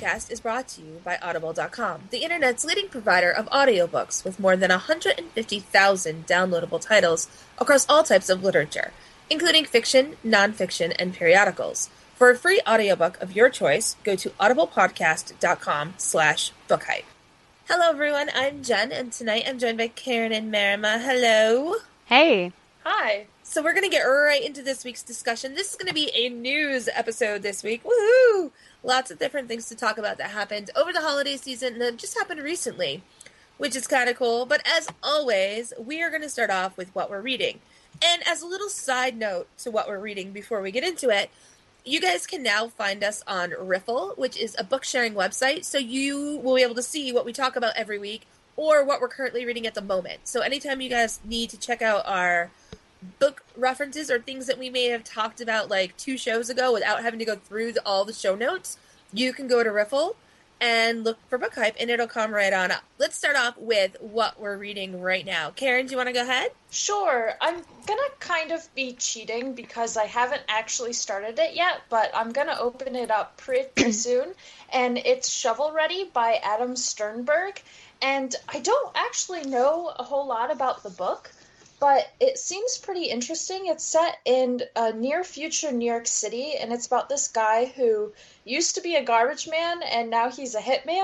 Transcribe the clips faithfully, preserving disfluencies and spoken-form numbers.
podcast is brought to you by Audible dot com, the internet's leading provider of audiobooks with more than one hundred fifty thousand downloadable titles across all types of literature, including fiction, nonfiction, and periodicals. For a free audiobook of your choice, go to audiblepodcast dot com slash bookhype. Hello everyone, I'm Jen, and tonight I'm joined by Karen and Marima. Hello. Hey. Hi. So we're going to get right into this week's discussion. This is going to be a news episode this week. Woohoo! Lots of different things to talk about that happened over the holiday season and that just happened recently, which is kind of cool. But as always, we are going to start off with what we're reading. And as a little side note to what we're reading before we get into it, you guys can now find us on Riffle, which is a book sharing website. So you will be able to see what we talk about every week or what we're currently reading at the moment. So anytime you guys need to check out our book references or things that we may have talked about like two shows ago without having to go through the, all the show notes, you can go to Riffle and look for Book Hype and it'll come right on up. Let's start off with what we're reading right now. Karen, do you want to go ahead? Sure. I'm gonna kind of be cheating because I haven't actually started it yet, but I'm gonna open it up pretty soon. And it's Shovel Ready by Adam Sternberg. And I don't actually know a whole lot about the book, but it seems pretty interesting. It's set in a near future New York City, and it's about this guy who used to be a garbage man, and now he's a hitman.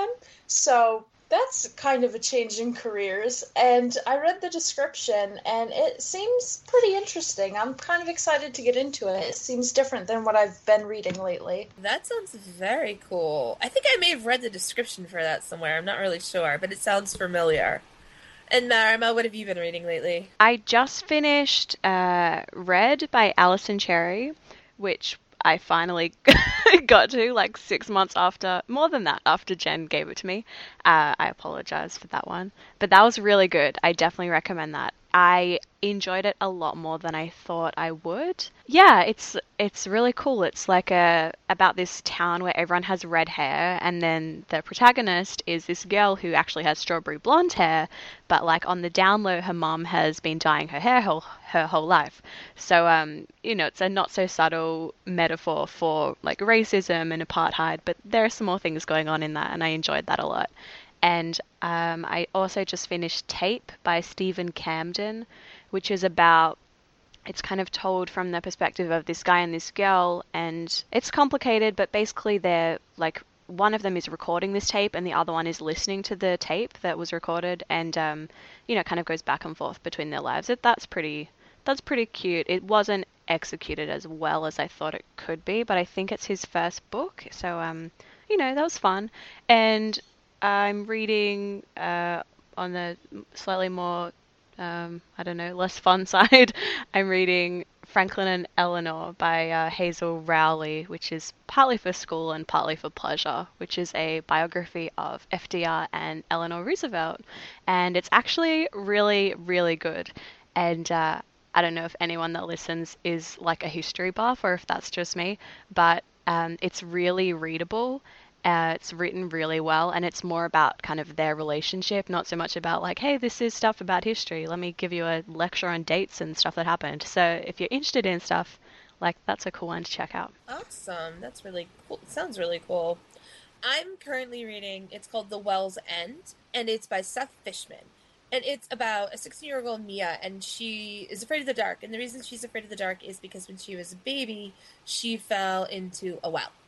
So that's kind of a change in careers. And I read the description, and it seems pretty interesting. I'm kind of excited to get into it. It seems different than what I've been reading lately. That sounds very cool. I think I may have read the description for that somewhere. I'm not really sure, but it sounds familiar. And Marima, what have you been reading lately? I just finished uh, Red by Alison Cherry, which I finally got to like six months after, more than that, after Jen gave it to me. Uh, I apologize for that one. But that was really good. I definitely recommend that. I enjoyed it a lot more than I thought I would. Yeah, it's it's really cool. It's like a about this town where everyone has red hair, and then the protagonist is this girl who actually has strawberry blonde hair, but like on the down low, her mom has been dyeing her hair her, her whole life. So um, you know, it's a not so subtle metaphor for like racism and apartheid, but there are some more things going on in that, and I enjoyed that a lot. And um, I also just finished Tape by Stephen Camden, which is about, it's kind of told from the perspective of this guy and this girl, and it's complicated, but basically they're like, one of them is recording this tape and the other one is listening to the tape that was recorded, and um, you know, kind of goes back and forth between their lives. It, that's pretty, that's pretty cute. It wasn't executed as well as I thought it could be, but I think it's his first book, so um, you know, that was fun. And I'm reading uh, on the slightly more, um, I don't know, less fun side. I'm reading Franklin and Eleanor by uh, Hazel Rowley, which is partly for school and partly for pleasure, which is a biography of F D R and Eleanor Roosevelt. And it's actually really, really good. And uh, I don't know if anyone that listens is like a history buff or if that's just me, but um, it's really readable. Uh, it's written really well, and it's more about kind of their relationship, not so much about like, hey, this is stuff about history. Let me give you a lecture on dates and stuff that happened. So if you're interested in stuff, like, that's a cool one to check out. Awesome. That's really cool. It sounds really cool. I'm currently reading, it's called The Well's End, and it's by Seth Fishman. And it's about a sixteen-year-old Mia, and she is afraid of the dark. And the reason she's afraid of the dark is because when she was a baby, she fell into a well.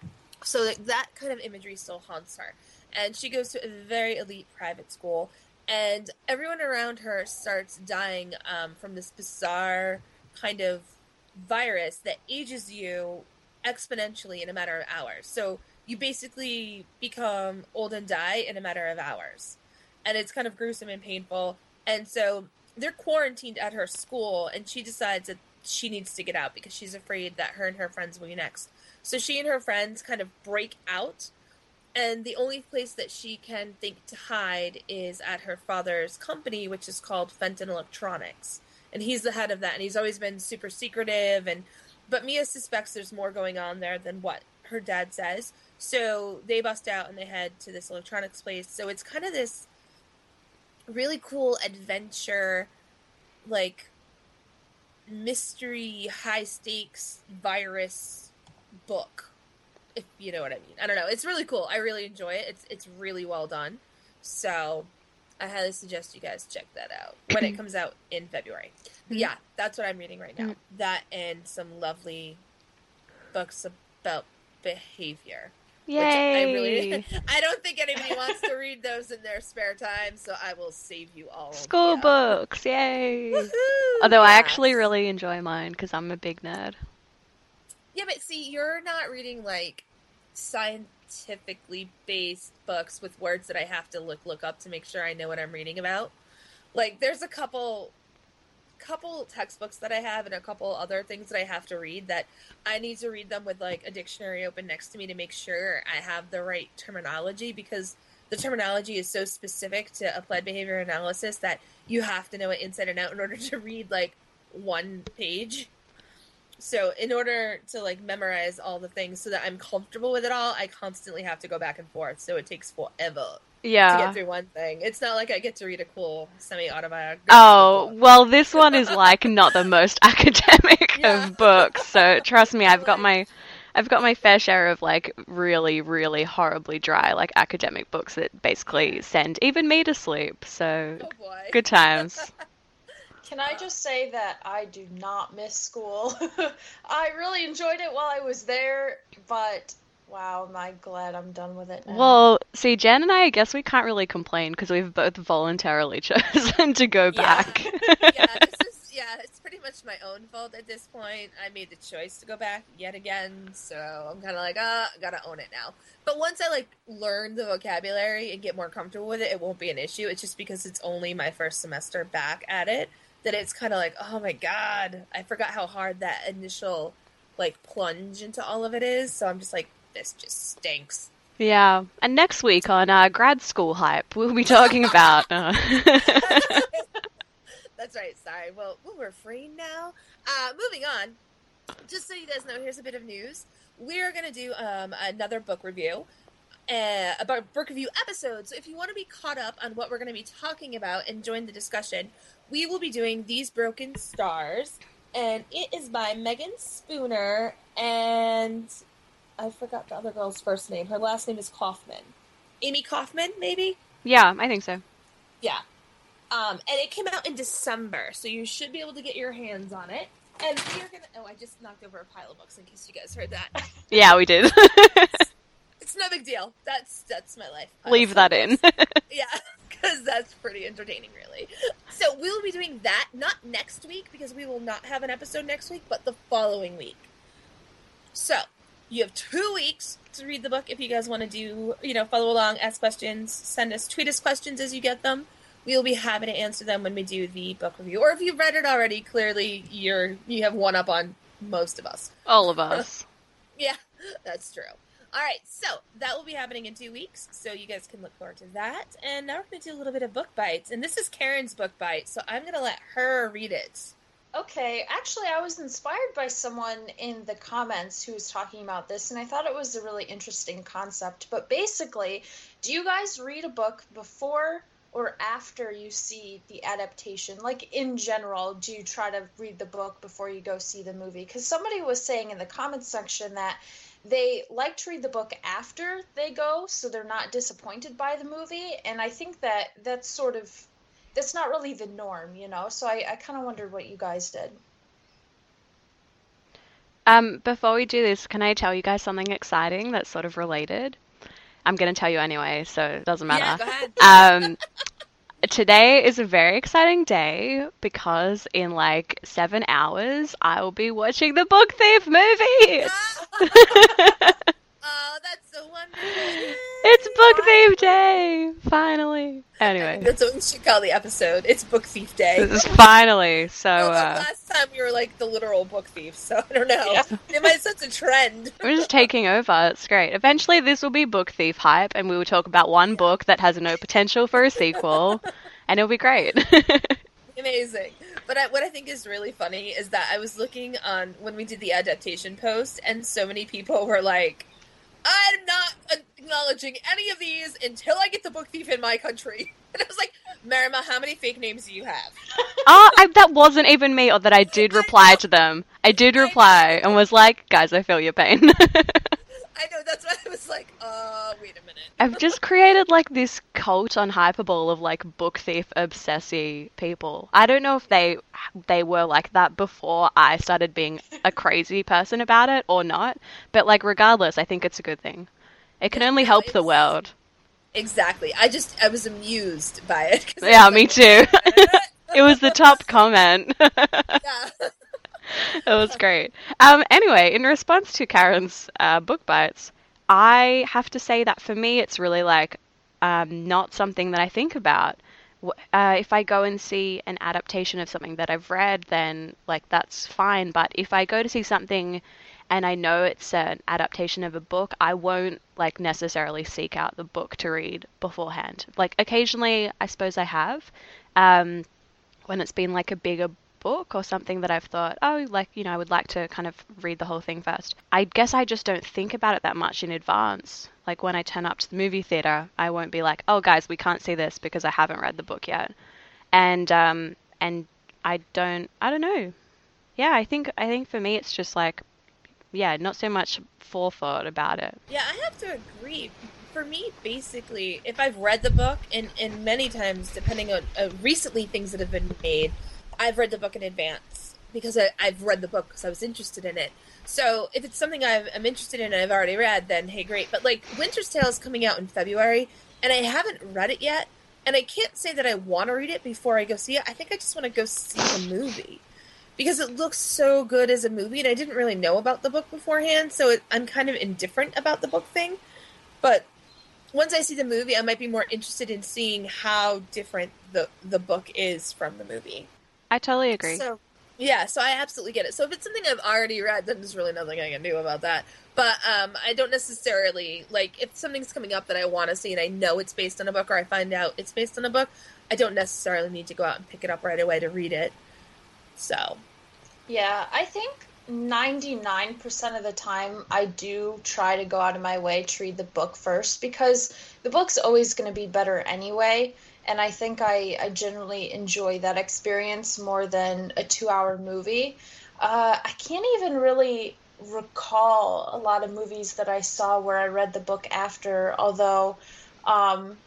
So that kind of imagery still haunts her. And she goes to a very elite private school, and everyone around her starts dying um, from this bizarre kind of virus that ages you exponentially in a matter of hours. So you basically become old and die in a matter of hours. And it's kind of gruesome and painful. And so they're quarantined at her school, and she decides that she needs to get out because she's afraid that her and her friends will be next. So she and her friends kind of break out, and the only place that she can think to hide is at her father's company, which is called Fenton Electronics. And he's the head of that, and he's always been super secretive, and but Mia suspects there's more going on there than what her dad says. So they bust out and they head to this electronics place. So it's kind of this really cool adventure, like, mystery, high-stakes virus book. if you know what I mean. I don't know. It's really cool. I really enjoy it. It's it's really well done. So I highly suggest you guys check that out when it comes out in February. But yeah, that's what I'm reading right now. That and some lovely books about behavior. Yay! Which I really, I don't think anybody wants to read those in their spare time, so I will save you all. School yeah. books, yay! Woohoo! Although yes. I actually really enjoy mine because I'm a big nerd. Yeah, but see, you're not reading like scientifically based books with words that I have to look look up to make sure I know what I'm reading about. Like, there's a couple. couple textbooks that I have and a couple other things that I have to read that I need to read them with like a dictionary open next to me to make sure I have the right terminology, because the terminology is so specific to applied behavior analysis that you have to know it inside and out in order to read like one page. So in order to like memorize all the things so that I'm comfortable with it all, I constantly have to go back and forth. So it takes forever. Yeah. To get through one thing. It's not like I get to read a cool semi-autobiography. Oh, well, this one is like not the most academic Yeah. of books, so trust me, I've got my I've got my fair share of like really, really horribly dry like academic books that basically send even me to sleep. So Oh boy. good times. Can I just say that I do not miss school? I really enjoyed it while I was there, but wow, am I glad I'm done with it now. Well, see, Jen and I, I guess we can't really complain because we've both voluntarily chosen to go back. yeah, this is yeah, it's pretty much my own fault at this point. I made the choice to go back yet again, so I'm kind of like, ah, I gotta own it now. But once I like learn the vocabulary and get more comfortable with it, it won't be an issue. It's just because it's only my first semester back at it that it's kind of like, oh my god, I forgot how hard that initial like plunge into all of it is. So I'm just like, this just stinks. Yeah, and next week on uh, Grad School Hype, we'll be talking about... Uh... That's right, sorry. Well, we'll refrain now. Uh, moving on, just so you guys know, here's a bit of news. We're going to do um, another book review, uh, about book review episodes. So if you want to be caught up on what we're going to be talking about and join the discussion, we will be doing These Broken Stars, and it is by Megan Spooner, and I forgot the other girl's first name. Her last name is Kaufman. Amy Kaufman, maybe? Yeah, I think so. Yeah. Um, and it came out in December, so you should be able to get your hands on it. And we're gonna... Oh, I just knocked over a pile of books in case you guys heard that. Yeah, we did. It's no big deal. That's that's my life. Leave that in. Yeah, because that's pretty entertaining, really. So we'll be doing that, not next week, because we will not have an episode next week, but the following week. So, you have two weeks to read the book if you guys want to do, you know, follow along, ask questions, send us, tweet us questions as you get them. We'll be happy to answer them when we do the book review. Or if you've read it already, clearly you're you have one up on most of us. All of us. Yeah, that's true. All right, so that will be happening in two weeks, so you guys can look forward to that. And now we're going to do a little bit of book bites. And this is Karen's book bite, so I'm going to let her read it. Okay, actually, I was inspired by someone in the comments who was talking about this, and I thought it was a really interesting concept. But basically, do you guys read a book before or after you see the adaptation? Like, in general, do you try to read the book before you go see the movie? Because somebody was saying in the comments section that they like to read the book after they go, so they're not disappointed by the movie. And I think that that's sort of, that's not really the norm, you know? So I, I kind of wondered what you guys did. Um, before we do this, can I tell you guys something exciting that's sort of related? I'm going to tell you anyway, so it doesn't matter. Yeah, go ahead. Um, today is a very exciting day because in like seven hours, I will be watching the Book Thief movie. Oh, that's so wonderful. It's Book Thief Day, finally. Anyway, That's what we should call the episode. It's Book Thief Day. this is finally so. Well, Uh, last time we were like the literal book thief, so I don't know. Yeah. It might set a trend. we're just taking over. It's great. Eventually, this will be Book Thief Hype, and we will talk about one book that has no potential for a sequel, and it'll be great. Amazing. But I, what I think is really funny is that I was looking on when we did the adaptation post, and so many people were like, I'm not acknowledging any of these until I get the Book Thief in my country. And I was like, Marima, how many fake names do you have? Oh, I, that wasn't even me, or that I did reply to them. I did reply and was like, guys, I feel your pain. I know, that's why I was like, uh, wait a minute. I've just created like this cult on Hypable of like book thief obsessy people. I don't know if they they were like that before I started being a crazy person about it or not, but like regardless, I think it's a good thing. It can Yeah, only no, help the it's- world. Exactly. I just, I was amused by it. 'cause I Yeah, was me like, too. It was the top comment. yeah. It was great. Um, anyway, in response to Karen's uh, book bites, I have to say that for me, it's really like um, not something that I think about. W- Uh, if I go and see an adaptation of something that I've read, then like that's fine. But if I go to see something and I know it's an adaptation of a book, I won't like necessarily seek out the book to read beforehand. Like occasionally, I suppose I have. Um, when it's been like a bigger book or something that I've thought, oh, like, you know, I would like to kind of read the whole thing first. I guess I just don't think about it that much in advance. Like when I turn up to the movie theater, I won't be like, oh, guys, we can't see this because I haven't read the book yet. And, um, and I don't, I don't know. Yeah, I think, I think for me, it's just like, yeah, not so much forethought about it. Yeah, I have to agree. For me, basically, if I've read the book, and, and many times, depending on uh, recently things that have been made, I've read the book in advance because I, I've read the book because I was interested in it. So if it's something I've, I'm interested in and I've already read, then hey, great. But like Winter's Tale is coming out in February, and I haven't read it yet, and I can't say that I want to read it before I go see it. I think I just want to go see the movie because it looks so good as a movie, and I didn't really know about the book beforehand, so it, I'm kind of indifferent about the book thing. But once I see the movie, I might be more interested in seeing how different the the book is from the movie. I totally agree. So, yeah, so I absolutely get it. So if it's something I've already read, then there's really nothing I can do about that. But um, I don't necessarily, like, if something's coming up that I want to see and I know it's based on a book or I find out it's based on a book, I don't necessarily need to go out and pick it up right away to read it. So. Yeah, I think ninety-nine percent of the time I do try to go out of my way to read the book first because the book's always going to be better anyway. And I think I, I generally enjoy that experience more than a two-hour movie. Uh, I can't even really recall a lot of movies that I saw where I read the book after, although um,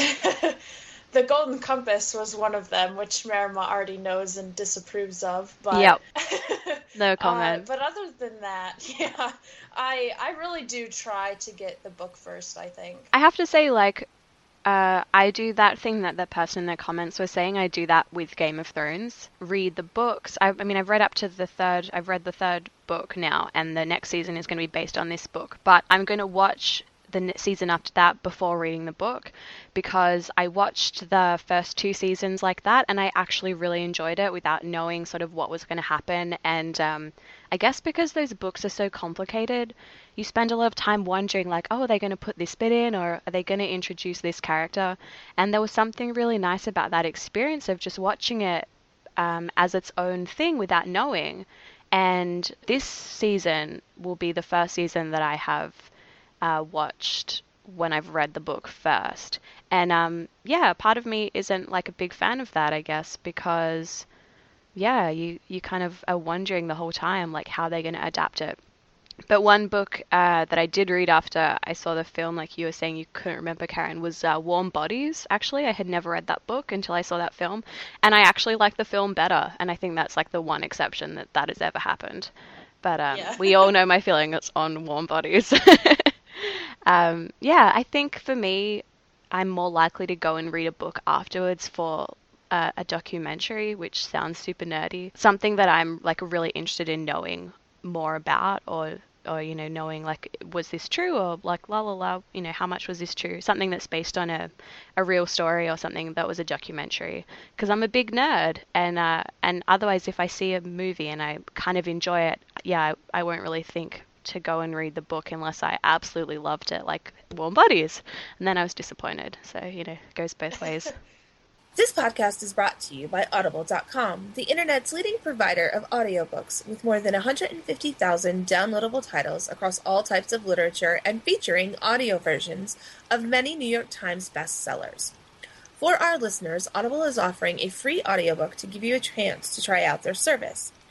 The Golden Compass was one of them, which Marima already knows and disapproves of. But Yep. No comment. Uh, but other than that, yeah, I I really do try to get the book first, I think. I have to say, like, uh, I do that thing that the person in the comments was saying. I do that with Game of Thrones. Read the books. I, I mean, I've read up to the third. I've read the third book now, and the next season is going to be based on this book. But I'm going to watch the season after that before reading the book because I watched the first two seasons like that and I actually really enjoyed it without knowing sort of what was going to happen. And um, I guess because those books are so complicated, you spend a lot of time wondering like, oh, are they going to put this bit in or are they going to introduce this character? And there was something really nice about that experience of just watching it um, as its own thing without knowing. And this season will be the first season that I have Uh, watched when I've read the book first. And um, yeah, part of me isn't like a big fan of that, I guess, because yeah, you, you kind of are wondering the whole time like how they're going to adapt it. But one book uh, that I did read after I saw the film, like you were saying you couldn't remember, Karen, was uh, Warm Bodies. Actually, I had never read that book until I saw that film, and I actually liked the film better, and I think that's like the one exception that that has ever happened. But um, Yeah. we all know my feelings on Warm Bodies. Um, yeah, I think for me, I'm more likely to go and read a book afterwards for uh, a documentary, which sounds super nerdy. Something that I'm like really interested in knowing more about, or or you know, knowing like was this true, or like la la la, you know, how much was this true? Something that's based on a a real story or something that was a documentary. Because I'm a big nerd, and uh, and otherwise, if I see a movie and I kind of enjoy it, yeah, I, I won't really think to go and read the book unless I absolutely loved it, like Warm Bodies. And then I was disappointed. So, you know, it goes both ways. This podcast is brought to you by Audible dot com, the internet's leading provider of audiobooks with more than one hundred fifty thousand downloadable titles across all types of literature and featuring audio versions of many New York Times bestsellers. For our listeners, Audible is offering a free audiobook to give you a chance to try out their service.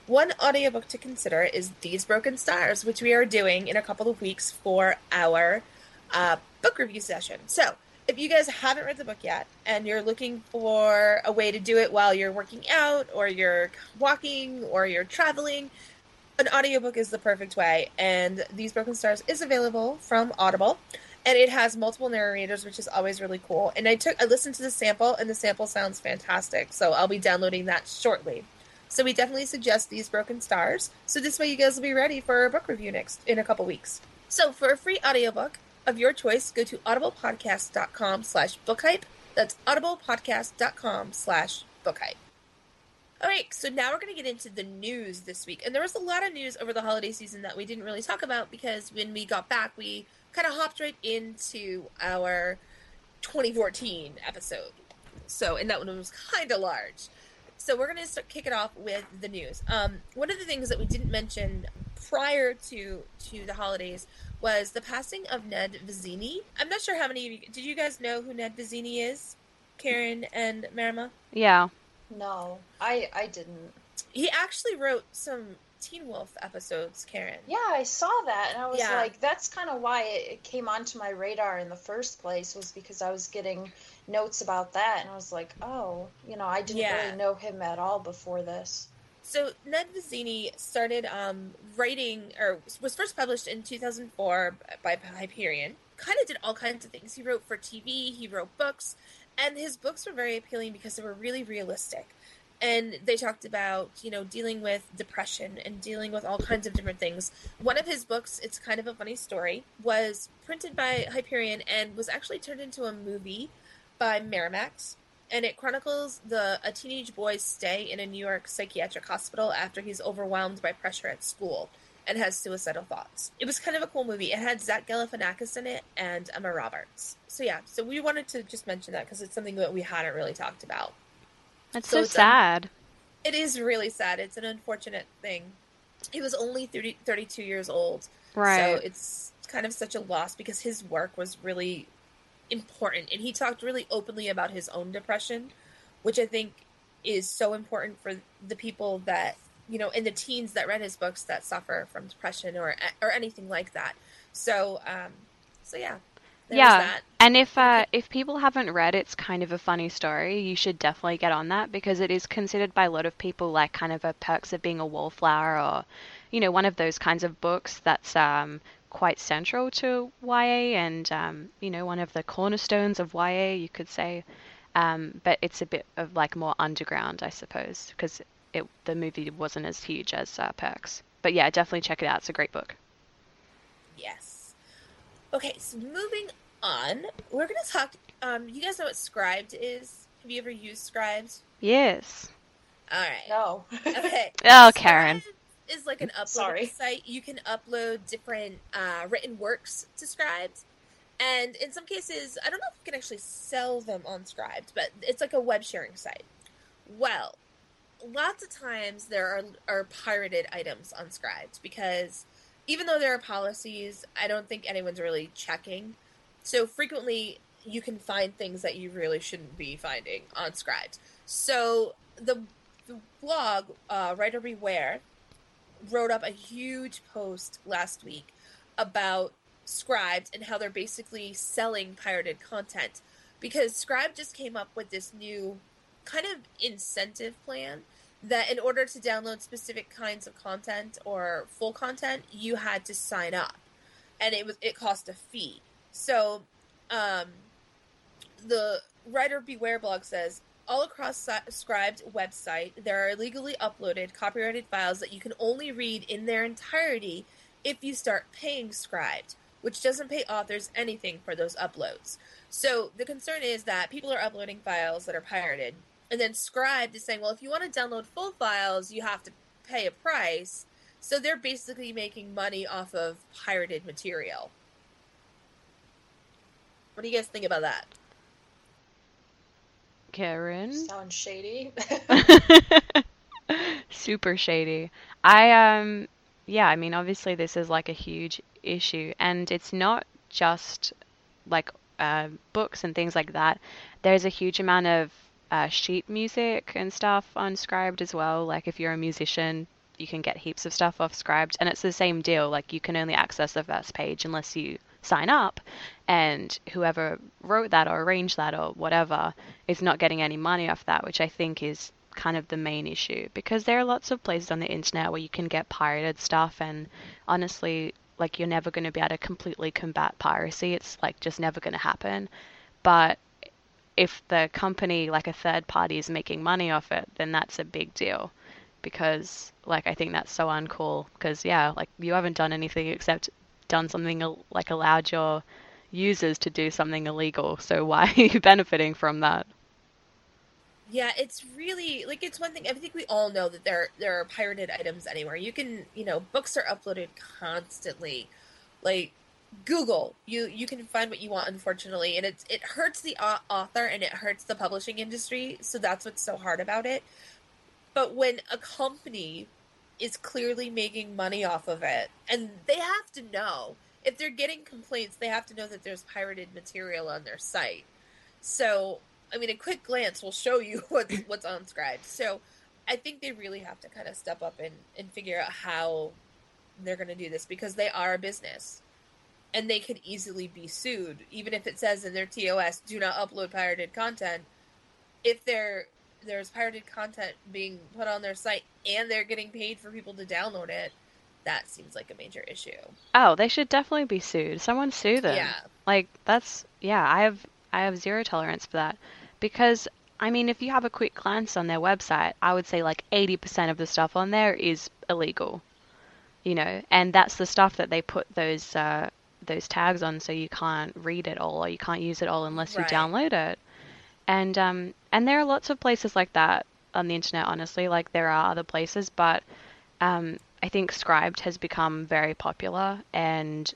One audiobook to consider is These Broken Stars, which we are doing in a couple of weeks for our uh, book review session. So, if you guys haven't read the book yet and you're looking for a way to do it while you're working out or you're walking or you're traveling, an audiobook is the perfect way. And These Broken Stars is available from Audible, and it has multiple narrators, which is always really cool. And I took I listened to the sample, and the sample sounds fantastic, so I'll be downloading that shortly. So we definitely suggest These Broken Stars, so this way you guys will be ready for a book review next in a couple weeks. So for a free audiobook of your choice, go to audiblepodcast.com slash bookhype. That's audiblepodcast.com slash bookhype. Alright, so now we're going to get into the news this week. And there was a lot of news over the holiday season that we didn't really talk about because when we got back, we kind of hopped right into our twenty fourteen episode. So, and that one was kind of large. So we're going to start, kick it off with the news. Um, one of the things that we didn't mention prior to to the holidays was the passing of Ned Vizzini. I'm not sure how many of you... Did you guys know who Ned Vizzini is? Karen and Marima? Yeah. No, I I didn't. He actually wrote some Teen Wolf episodes, Karen. Yeah, I saw that, and I was Yeah. like, that's kind of why it, it came onto my radar in the first place, was because I was getting notes about that, and I was like, oh, you know, I didn't Yeah. really know him at all before this. So Ned Vizzini started um, writing, or was first published in two thousand four by Hyperion. Kind of did all kinds of things. He wrote for T V, he wrote books, and his books were very appealing because they were really realistic. And they talked about, you know, dealing with depression and dealing with all kinds of different things. One of his books, it's kind of a funny story, was printed by Hyperion and was actually turned into a movie by Miramax. And it chronicles the a teenage boy's stay in a New York psychiatric hospital after he's overwhelmed by pressure at school and has suicidal thoughts. It was kind of a cool movie. It had Zach Galifianakis in it and Emma Roberts. So yeah, so we wanted to just mention that because it's something that we hadn't really talked about. It's So so, it's, um, sad. It is really sad. It's an unfortunate thing. He was only thirty, thirty-two years old. Right. So it's kind of such a loss because his work was really important. And he talked really openly about his own depression, which I think is so important for the people that, you know, and the teens that read his books that suffer from depression or or anything like that. So, um, so yeah. There was Yeah, that. and if uh, if people haven't read It's Kind of a Funny Story, you should definitely get on that because it is considered by a lot of people like kind of a Perks of Being a Wallflower or, you know, one of those kinds of books that's um, quite central to Y A and, um, you know, one of the cornerstones of Y A, you could say. Um, but it's a bit of like more underground, I suppose, because it the movie wasn't as huge as uh, Perks. But yeah, definitely check it out. It's a great book. Yes. Okay, so moving on, we're going to talk. Um, you guys know what Scribd is? Have you ever used Scribd? Yes. All right. No. Okay. Oh, Karen. Scribd is like an upload Sorry. site. You can upload different uh, written works to Scribd. And in some cases, I don't know if you can actually sell them on Scribd, but it's like a web sharing site. Well, lots of times there are, are pirated items on Scribd because even though there are policies, I don't think anyone's really checking. So frequently, you can find things that you really shouldn't be finding on Scribd. So the, the blog, uh, Writer Beware, wrote up a huge post last week about Scribd and how they're basically selling pirated content. Because Scribd just came up with this new kind of incentive plan that in order to download specific kinds of content or full content, you had to sign up, and it was it cost a fee. So, um, the Writer Beware blog says all across Scribd website there are illegally uploaded copyrighted files that you can only read in their entirety if you start paying Scribd, which doesn't pay authors anything for those uploads. So the concern is that people are uploading files that are pirated. And then Scribd is saying, well, if you want to download full files, you have to pay a price. So they're basically making money off of pirated material. What do you guys think about that? Karen? Sounds shady. Super shady. I, um, yeah, I mean, obviously this is like a huge issue, and it's not just like uh, books and things like that. There's a huge amount of uh, sheet music and stuff on Scribd as well. Like if you're a musician, you can get heaps of stuff off Scribd, and it's the same deal. Like, you can only access the first page unless you sign up, and whoever wrote that or arranged that or whatever is not getting any money off that, which I think is kind of the main issue, because there are lots of places on the internet where you can get pirated stuff, and honestly, like, you're never going to be able to completely combat piracy. It's like just never going to happen. But if the company, like a third party, is making money off it, then that's a big deal, because like I think that's so uncool, because yeah, like, you haven't done anything except done something like allowed your users to do something illegal, so why are you benefiting from that? Yeah, it's really, like, it's one thing. I think we all know that there there are pirated items anywhere. You can, you know, books are uploaded constantly. Like, Google, you you can find what you want, unfortunately, and it's it hurts the author and it hurts the publishing industry, so that's what's so hard about it. But when a company is clearly making money off of it, and they have to know, if they're getting complaints, they have to know that there's pirated material on their site. So, I mean, a quick glance will show you what's, what's on Scribd. So I think they really have to kind of step up and, and figure out how they're going to do this, because they are a business. And they could easily be sued, even if it says in their T O S, do not upload pirated content. If there there's pirated content being put on their site and they're getting paid for people to download it, that seems like a major issue. Oh, they should definitely be sued. Someone sue them. Yeah. Like, that's, yeah, I have I have zero tolerance for that. Because, I mean, if you have a quick glance on their website, I would say like eighty percent of the stuff on there is illegal. You know, and that's the stuff that they put those uh, those tags on, so you can't read it all, or you can't use it all unless you Right. download it. And um, and there are lots of places like that on the internet, honestly. Like, there are other places, but um, I think Scribd has become very popular, and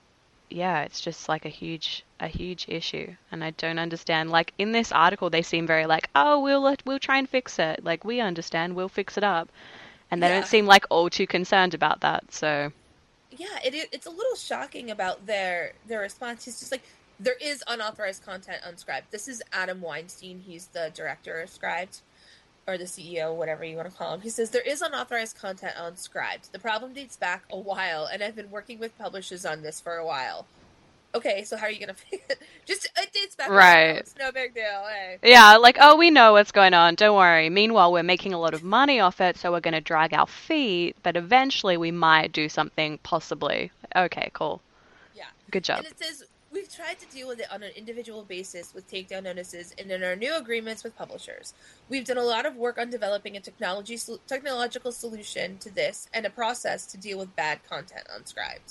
yeah, it's just like a huge a huge issue, and I don't understand. Like, in this article, they seem very like, oh, we'll let, we'll try and fix it. Like, we understand, we'll fix it up, and they Yeah. don't seem like all too concerned about that. So Yeah, it, it's a little shocking about their their response. He's just like, there is unauthorized content on Scribd. This is Adam Weinstein. He's the director of Scribd, or the C E O, whatever you want to call him. He says, there is unauthorized content on Scribd. The problem dates back a while, and I've been working with publishers on this for a while. Okay, so how are you going to fix it? Just, it dates back a Right. while. It's no big deal. Hey. yeah, like, oh, we know what's going on, don't worry. Meanwhile, we're making a lot of money off it, so we're going to drag our feet, but eventually we might do something, possibly. Okay, cool. Yeah. Good job. And it says, we've tried to deal with it on an individual basis with takedown notices and in our new agreements with publishers. We've done a lot of work on developing a technology technological solution to this and a process to deal with bad content on Scribd.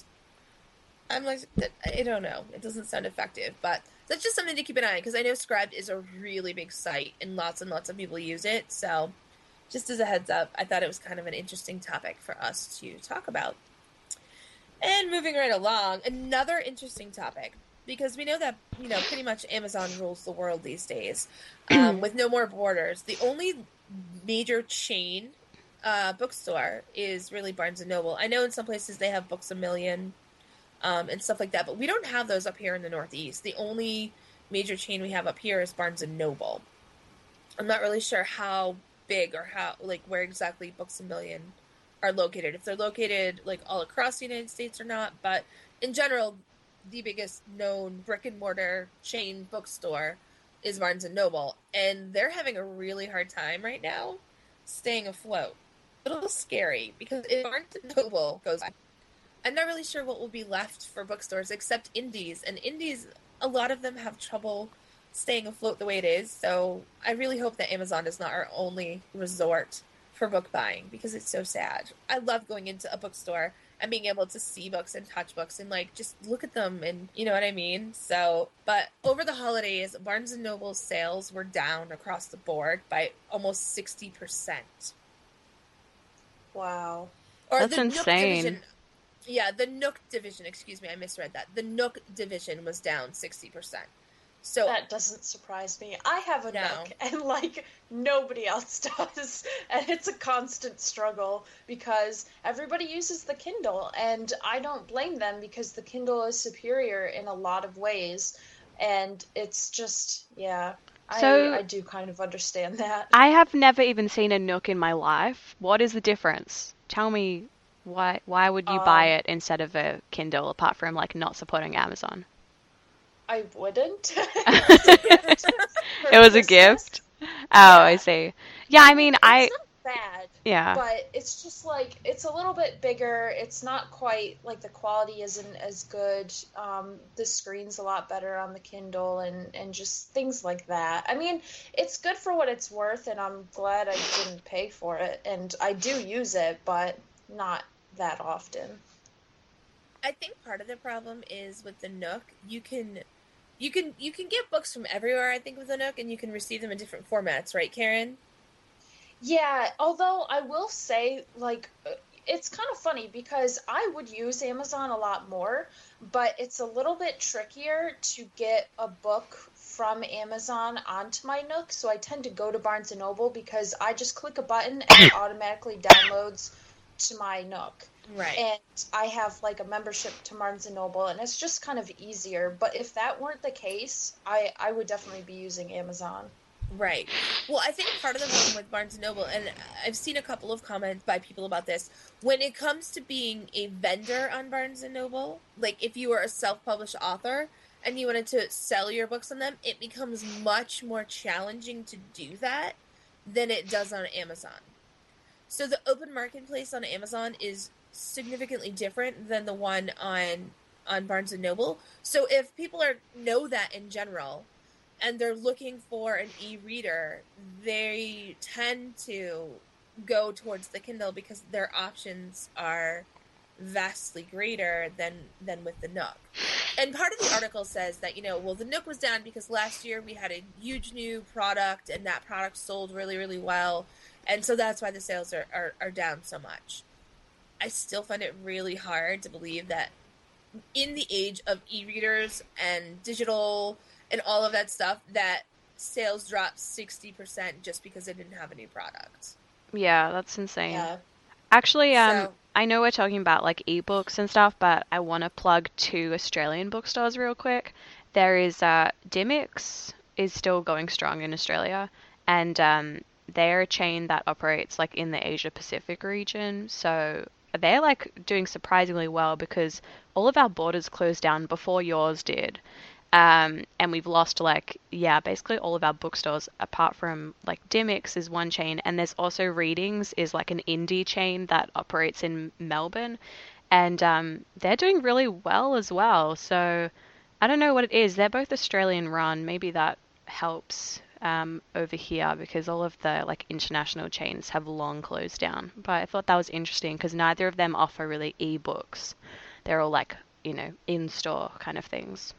I'm like, I don't know. It doesn't sound effective, but that's just something to keep an eye on, because I know Scribd is a really big site and lots and lots of people use it. So just as a heads up, I thought it was kind of an interesting topic for us to talk about. And moving right along, another interesting topic, because we know that, you know, pretty much Amazon rules the world these days, um, with no more borders. The only major chain uh, bookstore is really Barnes and Noble. I know in some places they have Books A Million um, and stuff like that, but we don't have those up here in the Northeast. The only major chain we have up here is Barnes and Noble. I'm not really sure how big or how, like, where exactly Books A Million are located. If they're located, like, all across the United States or not, but in general, the biggest known brick and mortar chain bookstore is Barnes and Noble, and they're having a really hard time right now staying afloat. A little scary, because if Barnes and Noble goes on, I'm not really sure what will be left for bookstores except indies, and indies, a lot of them have trouble staying afloat the way it is, so I really hope that Amazon is not our only resort for book buying, because it's so sad. I love going into a bookstore and being able to see books and touch books and, like, just look at them, and you know what I mean? So, but over the holidays, Barnes and Noble's sales were down across the board by almost sixty percent. Wow. Or That's the insane. Nook division, yeah, the Nook division, excuse me, I misread that. The Nook division was down sixty percent. So That doesn't surprise me. I have a No. Nook, and like nobody else does, and it's a constant struggle because everybody uses the Kindle, and I don't blame them because the Kindle is superior in a lot of ways, and it's just, yeah, So- I, I do kind of understand that. I have never even seen a Nook in my life. What is the difference? tell me why why would you buy Um, it instead of a Kindle, apart from like not supporting Amazon? I wouldn't. It was a gift for It was a Christmas. gift. Oh, I Yeah. see. Yeah, I I mean, mean, it's I not bad, yeah. but it's just like it's a little bit bigger. It's not quite like the quality isn't as good. Um, the screen's a lot better on the Kindle and and just things like that. I mean, it's good for what it's worth, and I'm glad I didn't pay for it. And I do use it, but not that often. I think part of the problem is with the Nook, you can you can you can get books from everywhere, I think, with the Nook, and you can receive them in different formats, right, Karen? Yeah, although I will say, like, uh, it's kind of funny because I would use Amazon a lot more, but it's a little bit trickier to get a book from Amazon onto my Nook. So I tend to go to Barnes and Noble because I just click a button and it automatically downloads to my Nook. Right. And I have like a membership to Barnes and Noble, and it's just kind of easier. But if that weren't the case, I I would definitely be using Amazon. Right. Well, I think part of the problem with Barnes and Noble, and I've seen a couple of comments by people about this, when it comes to being a vendor on Barnes and Noble, like if you were a self-published author and you wanted to sell your books on them, it becomes much more challenging to do that than it does on Amazon. So the open marketplace on Amazon is significantly different than the one on on Barnes and Noble. So if people are know that in general, and they're looking for an e-reader, they tend to go towards the Kindle because their options are vastly greater than than with the Nook. And part of the article says that, you know, well, the Nook was down because last year we had a huge new product and that product sold really, really well. And so that's why the sales are, are, are down so much. I still find it really hard to believe that in the age of e-readers and digital and all of that stuff, that sales dropped sixty percent just because it didn't have a new product. Yeah, that's insane. Yeah. Actually, um, So, I know we're talking about like ebooks and stuff, but I want to plug two Australian bookstores real quick. There is uh, Dimmicks is still going strong in Australia, and um, they're a chain that operates like in the Asia Pacific region. So they're like doing surprisingly well because all of our borders closed down before yours did. Um, and we've lost like, yeah, basically all of our bookstores apart from like Dimmicks is one chain. And there's also Readings is like an indie chain that operates in Melbourne. And um, they're doing really well as well. So I don't know what it is. They're both Australian run. Maybe that helps um, over here because all of the like international chains have long closed down. But I thought that was interesting because neither of them offer really ebooks. They're all like, you know, in-store kind of things.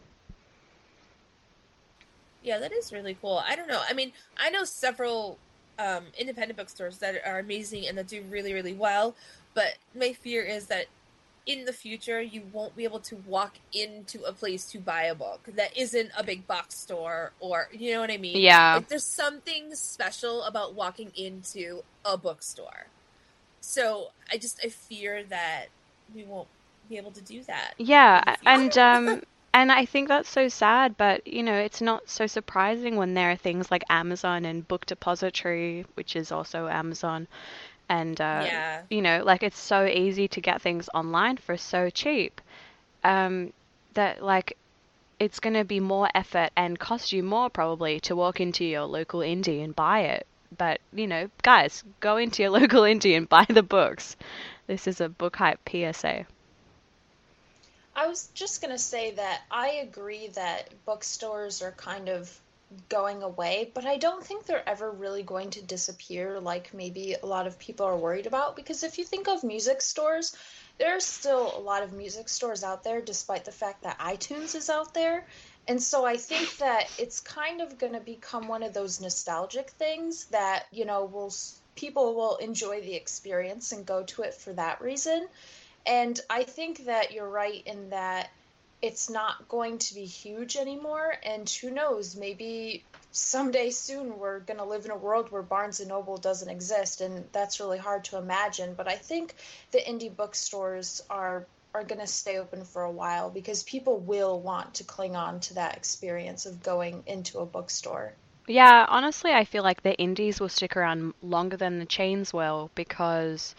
yeah, that is really cool. I don't know. I mean, I know several um, independent bookstores that are amazing and that do really, really well. But my fear is that in the future, you won't be able to walk into a place to buy a book that isn't a big box store, or, you know what I mean? Yeah. Like, there's something special about walking into a bookstore. So I just, I fear that we won't be able to do that Yeah, in the and future. um and I think that's so sad, but you know, it's not so surprising when there are things like Amazon and Book Depository, which is also Amazon, and uh Yeah. you know, like it's so easy to get things online for so cheap. Um that like it's going to be more effort and cost you more probably to walk into your local indie and buy it. But, you know, guys, go into your local indie and buy the books. This is a book hype P S A. I was just going to say that I agree that bookstores are kind of going away, but I don't think they're ever really going to disappear like maybe a lot of people are worried about. Because if you think of music stores, there are still a lot of music stores out there, despite the fact that iTunes is out there. And so I think that it's kind of going to become one of those nostalgic things that, you know, will people will enjoy the experience and go to it for that reason. And I think that you're right in that it's not going to be huge anymore. And who knows, maybe someday soon we're going to live in a world where Barnes and Noble doesn't exist. And that's really hard to imagine. But I think the indie bookstores are are going to stay open for a while because people will want to cling on to that experience of going into a bookstore. Yeah, honestly, I feel like the indies will stick around longer than the chains will because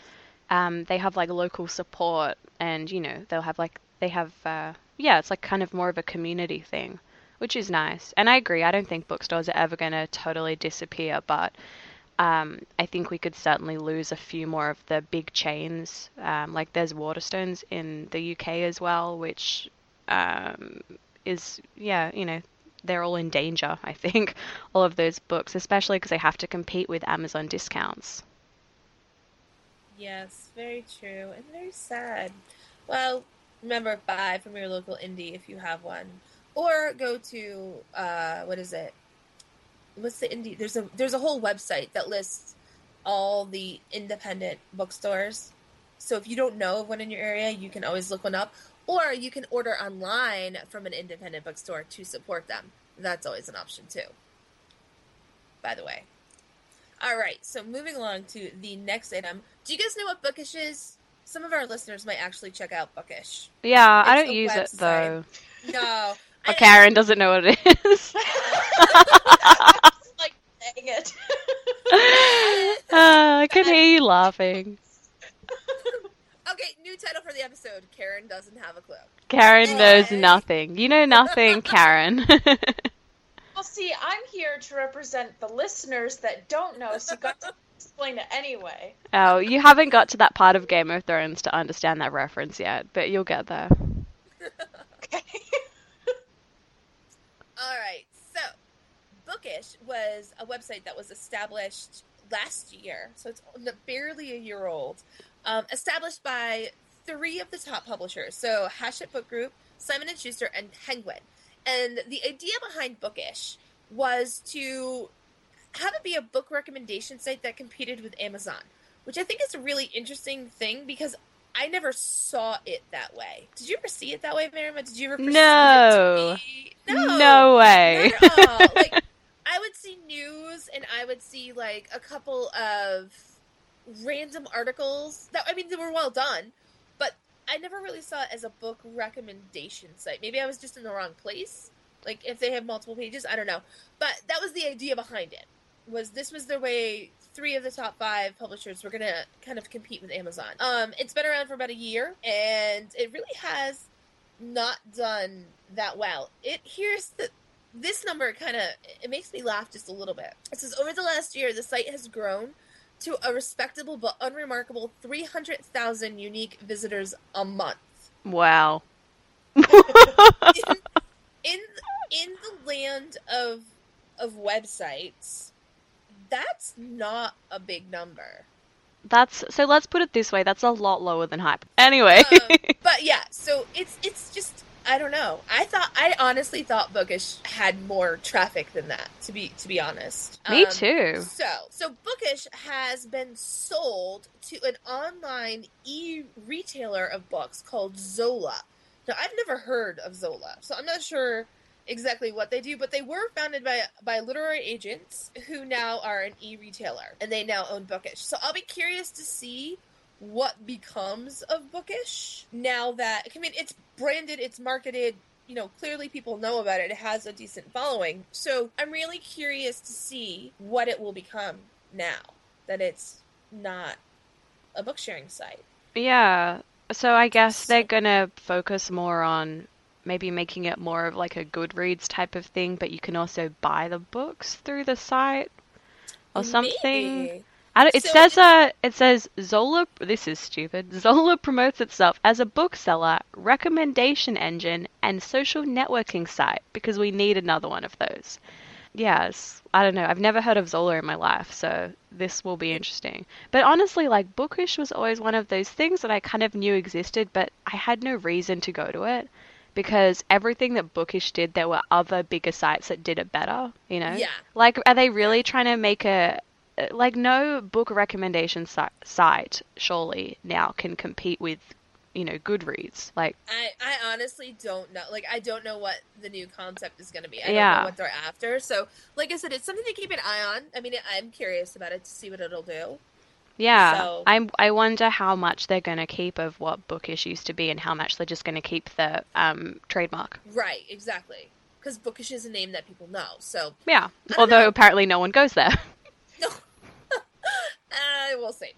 Um, they have like local support, and you know they'll have like they have uh, yeah, it's like kind of more of a community thing, which is nice. And I agree. I don't think bookstores are ever going to totally disappear, but um, I think we could certainly lose a few more of the big chains. Um, like there's Waterstones in the U K as well, which um, is yeah, you know. They're all in danger, I think, all of those books, especially because they have to compete with Amazon discounts. Yes, very true and very sad. Well, remember, buy from your local indie if you have one, or go to uh, what is it? What's the indie? There's a there's a whole website that lists all the independent bookstores. So if you don't know of one in your area, you can always look one up, or you can order online from an independent bookstore to support them. That's always an option too. By the way. All right, so moving along to the next item. Do you guys know what Bookish is? Some of our listeners might actually check out Bookish. Yeah, It's I don't a use it though. website. No. Oh, Karen doesn't know what it is. Like, dang it. uh, I can hear you laughing. Okay, new title for the episode. Karen doesn't have a clue. Karen knows Anyway. nothing. You know nothing, Karen. Well, see, I'm here to represent the listeners that don't know, so you got to explain it anyway. Oh, you haven't got to that part of Game of Thrones to understand that reference yet, but you'll get there. Okay. All right, so Bookish was a website that was established last year, so it's barely a year old, um, established by three of the top publishers, so Hachette Book Group, Simon and Schuster, and Penguin. And the idea behind Bookish was to have it be a book recommendation site that competed with Amazon, which I think is a really interesting thing because I never saw it that way. Did you ever see it that way, Marima? Did you ever perceive No. it to be... No. No way. Not at all. Like, I would see news and I would see, like, a couple of random articles that, I mean, they were well done, but I never really saw it as a book recommendation site. Maybe I was just in the wrong place. Like, if they have multiple pages, I don't know. But that was the idea behind it. Was this was their way three of the top five publishers were going to kind of compete with Amazon. Um, it's been around for about a year, and it really has not done that well. It here's the this number kind of it makes me laugh just a little bit. It says over the last year, the site has grown to a respectable but unremarkable three hundred thousand unique visitors a month. Wow. in, in in the land of of websites, that's not a big number. That's so. Let's put it this way. That's a lot lower than hype. Anyway. um, but yeah, so it's it's just I don't know. I thought I honestly thought Bookish had more traffic than that. To be to be honest, Me Um, too. So so Bookish has been sold to an online e-retailer of books called Zola. Now I've never heard of Zola, so I'm not sure exactly what they do, but they were founded by by literary agents who now are an e-retailer, and they now own Bookish. So I'll be curious to see what becomes of Bookish now that, I mean, it's branded, it's marketed, you know, clearly people know about it, it has a decent following. So I'm really curious to see what it will become now that it's not a book sharing site. Yeah. So I guess they're gonna focus more on maybe making it more of like a Goodreads type of thing, but you can also buy the books through the site or something. Maybe. I don't, it So says it's- uh, it says Zola. This is stupid. Zola promotes itself as a bookseller, recommendation engine, and social networking site because we need another one of those. Yes, I don't know. I've never heard of Zola in my life, so this will be interesting. But honestly, like Bookish was always one of those things that I kind of knew existed, but I had no reason to go to it because everything that Bookish did, there were other bigger sites that did it better, you know? Yeah. Like, are they really trying to make a, like, no book recommendation si- site, surely, now can compete with, you know, Goodreads. Like, I, I honestly don't know. Like, I don't know what the new concept is going to be. I don't Yeah. know what they're after. So, like I said, it's something to keep an eye on. I mean, I'm curious about it to see what it'll do. yeah, So- I'm, I wonder how much they're going to keep of what Bookish used to be and how much they're just going to keep the um, trademark. Right, exactly. Because Bookish is a name that people know. So, Yeah, don't although know. apparently no one goes there. no. uh, we'll see. So,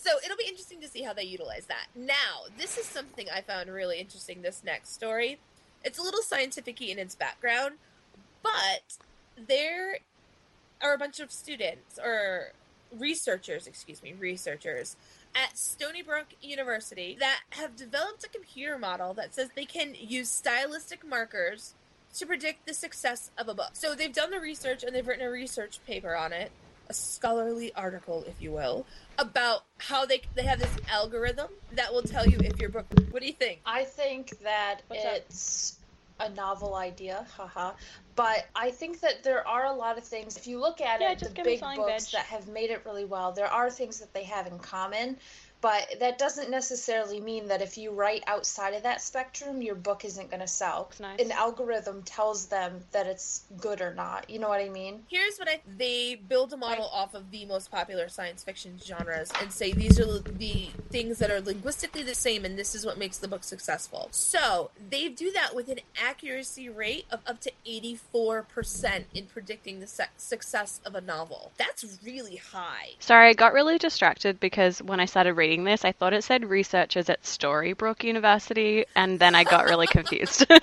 So it'll be interesting to see how they utilize that. Now, this is something I found really interesting, this next story. It's a little scientific-y in its background, but there are a bunch of students, or researchers, excuse me, researchers, at Stony Brook University that have developed a computer model that says they can use stylistic markers to predict the success of a book. So they've done the research, and they've written a research paper on it, a scholarly article, if you will, about how they they have this algorithm that will tell you if your book... What do you think? I think that What's it's a novel idea, haha. But I think that there are a lot of things, if you look at Yeah, it, just the give me big something books veg. that have made it really well, there are things that they have in common. But that doesn't necessarily mean that if you write outside of that spectrum, your book isn't going to sell. That's nice. An algorithm tells them that it's good or not. You know what I mean? Here's what I... They build a model off of the most popular science fiction genres and say these are the things that are linguistically the same, and this is what makes the book successful. So they do that with an accuracy rate of up to eighty-four percent in predicting the su- success of a novel. That's really high. Sorry, I got really distracted because when I started reading this, I thought it said researchers at Storybrooke University, and then I got really confused. Oh,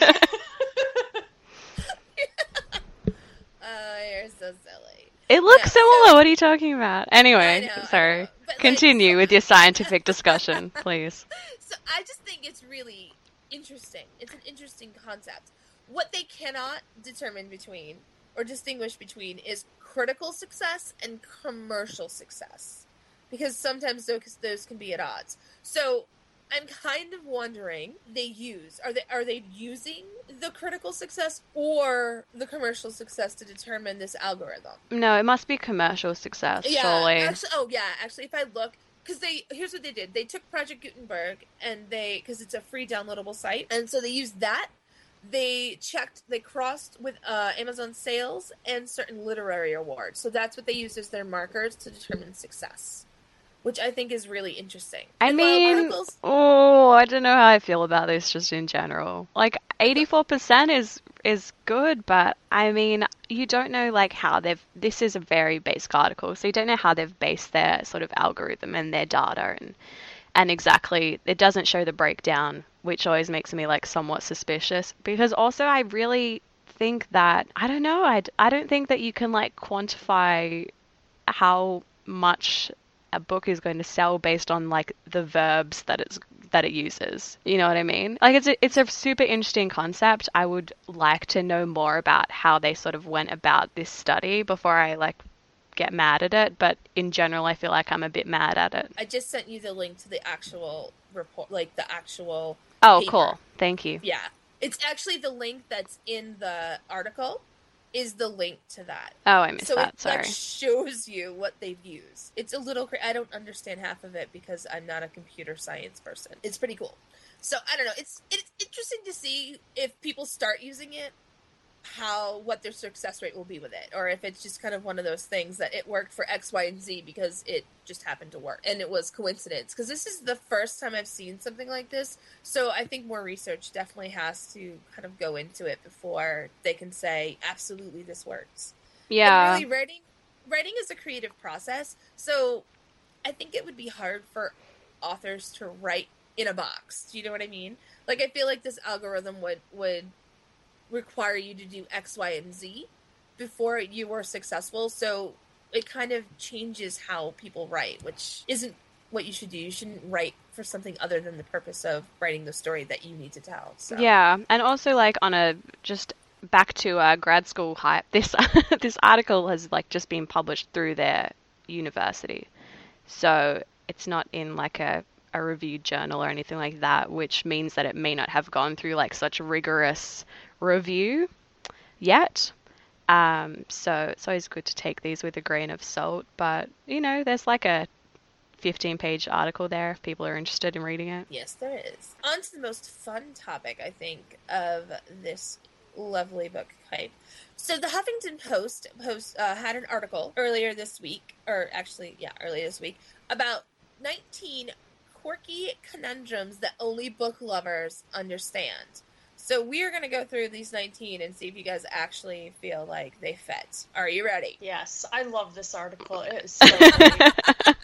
you're so silly. It looks Yeah, similar. so- What are you talking about? I Anyway, know, I sorry. know. But, like, Continue so- with your scientific discussion, please. So I just think it's really interesting. It's an interesting concept. What they cannot determine between or distinguish between is critical success and commercial success, because sometimes those, those can be at odds. So I'm kind of wondering, they use are they are they using the critical success or the commercial success to determine this algorithm? No, it must be commercial success, Yeah, surely. actually, oh yeah, actually, if I look, because they here's what they did: they took Project Gutenberg and they, because it's a free downloadable site, and so they used that. They checked, they crossed with uh, Amazon sales and certain literary awards. So that's what they used as their markers to determine success, which I think is really interesting. I And while mean, articles- oh, I don't know how I feel about this just in general. Like, eighty-four percent is is good, but I mean, you don't know like how they've, this is a very basic article, so you don't know how they've based their sort of algorithm and their data, and and exactly, it doesn't show the breakdown, which always makes me like somewhat suspicious, because also I really think that, I don't know, I, I don't think that you can like quantify how much a book is going to sell based on like the verbs that it's that it uses. You know what I mean? Like, it's a, it's a super interesting concept. I would like to know more about how they sort of went about this study before I like get mad at it, but in general I feel like I'm a bit mad at it. I just sent you the link to the actual report, like the actual Oh, paper. cool. Thank you. Yeah. It's actually the link that's in the article is the link to that. Oh, I missed So that. it Sorry. like shows you what they've used. It's a little cra- I don't understand half of it because I'm not a computer science person. It's pretty cool. So I don't know. It's it's interesting to see if people start using it, how what their success rate will be with it, or if it's just kind of one of those things that it worked for X, Y, and Z because it just happened to work and it was coincidence. Because this is the first time I've seen something like this, so I think more research definitely has to kind of go into it before they can say absolutely this works. Yeah. And really, writing writing is a creative process, so I think it would be hard for authors to write in a box. Do you know what I mean? Like, I feel like this algorithm would would require you to do X, Y, and Z before you were successful. So it kind of changes how people write, which isn't what you should do. You shouldn't write for something other than the purpose of writing the story that you need to tell. So. Yeah, and also like on a just back to uh, grad school hype. This this article has like just been published through their university, so it's not in like a a reviewed journal or anything like that, which means that it may not have gone through like such rigorous review yet. Um, so it's always good to take these with a grain of salt. But you know, there's like a fifteen page article there if people are interested in reading it. Yes, there is. On to the most fun topic, I think, of this lovely book hype. So the Huffington Post post uh, had an article earlier this week, or actually, yeah, earlier this week, about nineteen quirky conundrums that only book lovers understand. So we are going to go through these nineteen and see if you guys actually feel like they fit. Are you ready? Yes, I love this article. It is so great.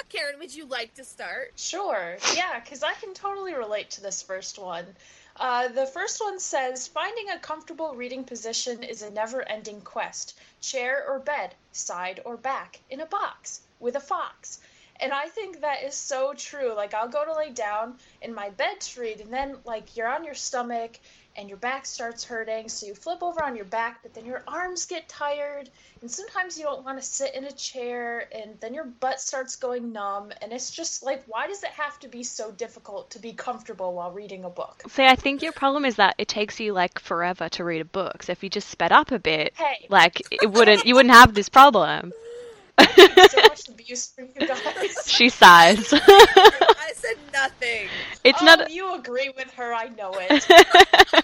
Karen, would you like to start? Sure. Yeah, because I can totally relate to this first one. Uh, the first one says, finding a comfortable reading position is a never-ending quest. Chair or bed, side or back, in a box, with a fox. And I think that is so true. Like, I'll go to lay down in my bed to read, and then, like, you're on your stomach, and your back starts hurting, so you flip over on your back, but then your arms get tired, and sometimes you don't want to sit in a chair, and then your butt starts going numb, and it's just like, why does it have to be so difficult to be comfortable while reading a book? See, I think your problem is that it takes you like forever to read a book. So if you just sped up a bit, Hey. like it wouldn't, you wouldn't have this problem. So much abuse from you guys. She sighs. I said nothing. It's oh, not. you agree with her, I know it.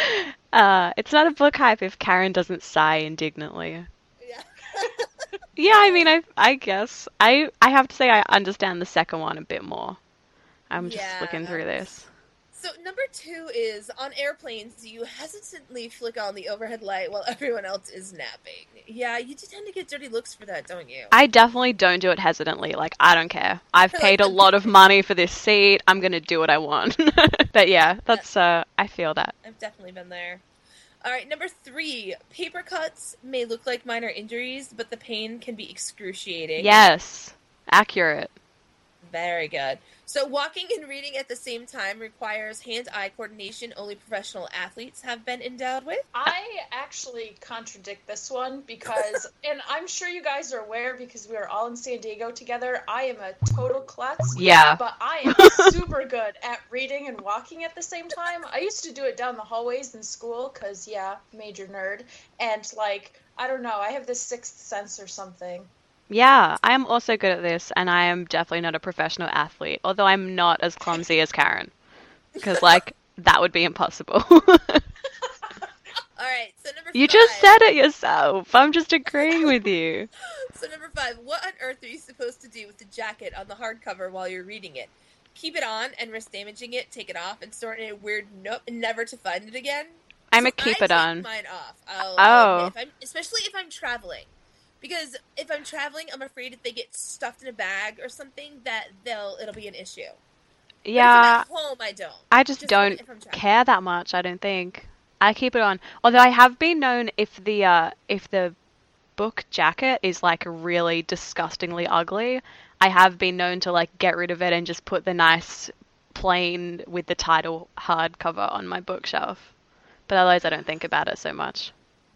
uh, it's not a book hype if Karen doesn't sigh indignantly. Yeah. Yeah, I mean, I I guess I I have to say I understand the second one a bit more. I'm just Yeah. looking through this. So number two is, on airplanes, you hesitantly flick on the overhead light while everyone else is napping. Yeah, you do tend to get dirty looks for that, don't you? I definitely don't do it hesitantly. Like, I don't care. I've For, paid like, a the- lot of money for this seat. I'm gonna do what I want. But yeah, that's uh, I feel that. I've definitely been there. All right, number three. Paper cuts may look like minor injuries, but the pain can be excruciating. Yes, accurate. Very good. So walking and reading at the same time requires hand-eye coordination only professional athletes have been endowed with. I actually contradict this one because, and I'm sure you guys are aware because we are all in San Diego together, I am a total klutz. Yeah. But I am super good at reading and walking at the same time. I used to do it down the hallways in school because, yeah, major nerd. And, like, I don't know, I have this sixth sense or something. Yeah, I am also good at this, and I am definitely not a professional athlete, although I'm not as clumsy as Karen. Because, like, that would be impossible. All right, so number You five. just said it yourself. I'm just agreeing with you. So number five, what on earth are you supposed to do with the jacket on the hardcover while you're reading it? Keep it on and risk damaging it, take it off, and store it in a weird nook and never to find it again? I'm So a keep I it take on. mine off. I'll, Oh. I'll admit, if I'm, especially if I'm traveling. Because if I'm traveling, I'm afraid if they get stuffed in a bag or something, that they'll it'll be an issue. But Yeah, if I'm at home, I don't. I just, Just don't if I'm traveling. care that much, I don't think. I keep it on. Although I have been known if the uh, if the book jacket is like really disgustingly ugly, I have been known to like get rid of it and just put the nice plain with the title hardcover on my bookshelf. But otherwise I don't think about it so much.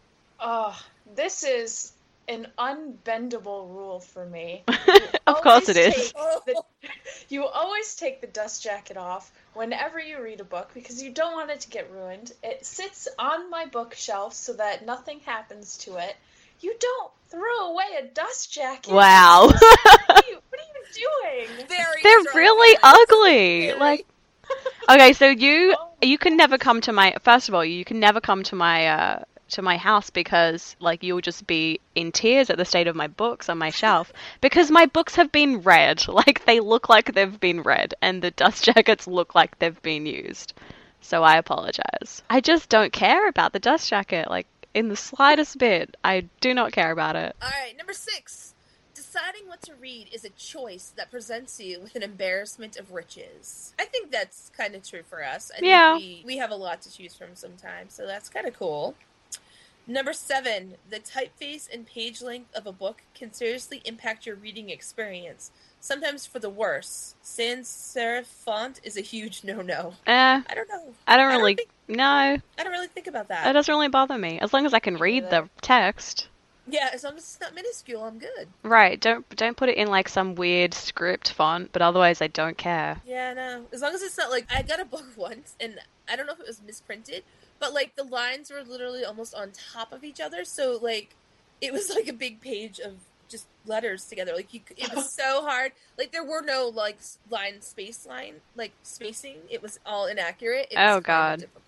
Oh, this is an unbendable rule for me. Of course it Always is. take the- you always take the dust jacket off whenever you read a book because you don't want it to get ruined. It sits on my bookshelf so that nothing happens to it. You don't throw away a dust jacket. Wow. What are you, what are you doing? Very They're strong really feelings. ugly. Very. Like, okay, so you Oh. you can never come to my. First of all, you can never come to my uh, to my house because like you'll just be in tears at the state of my books on my shelf because my books have been read. Like they look like they've been read, and the dust jackets look like they've been used. So I apologize. I just don't care about the dust jacket, like in the slightest bit. I do not care about it. All right, number six. Deciding what to read is a choice that presents you with an embarrassment of riches. I think that's kind of true for us. I think Yeah. we, we have a lot to choose from sometimes, so that's kind of cool. Number seven, the typeface and page length of a book can seriously impact your reading experience, sometimes for the worse. Sans serif font is a huge no-no. Eh, I don't know. I don't I don't really. think- No, I don't really think about that. it doesn't really bother me as long as I can read the text. Yeah, as long as it's not minuscule, I'm good. Right, don't don't put it in like some weird script font, but otherwise I don't care. Yeah, no. As long as it's not like I got a book once, and I don't know if it was misprinted, but like the lines were literally almost on top of each other, so like it was like a big page of just letters together. Like you, c- it was so hard. Like there were no like s- line space line like spacing. It was all inaccurate. It was Oh, kind of God. difficult.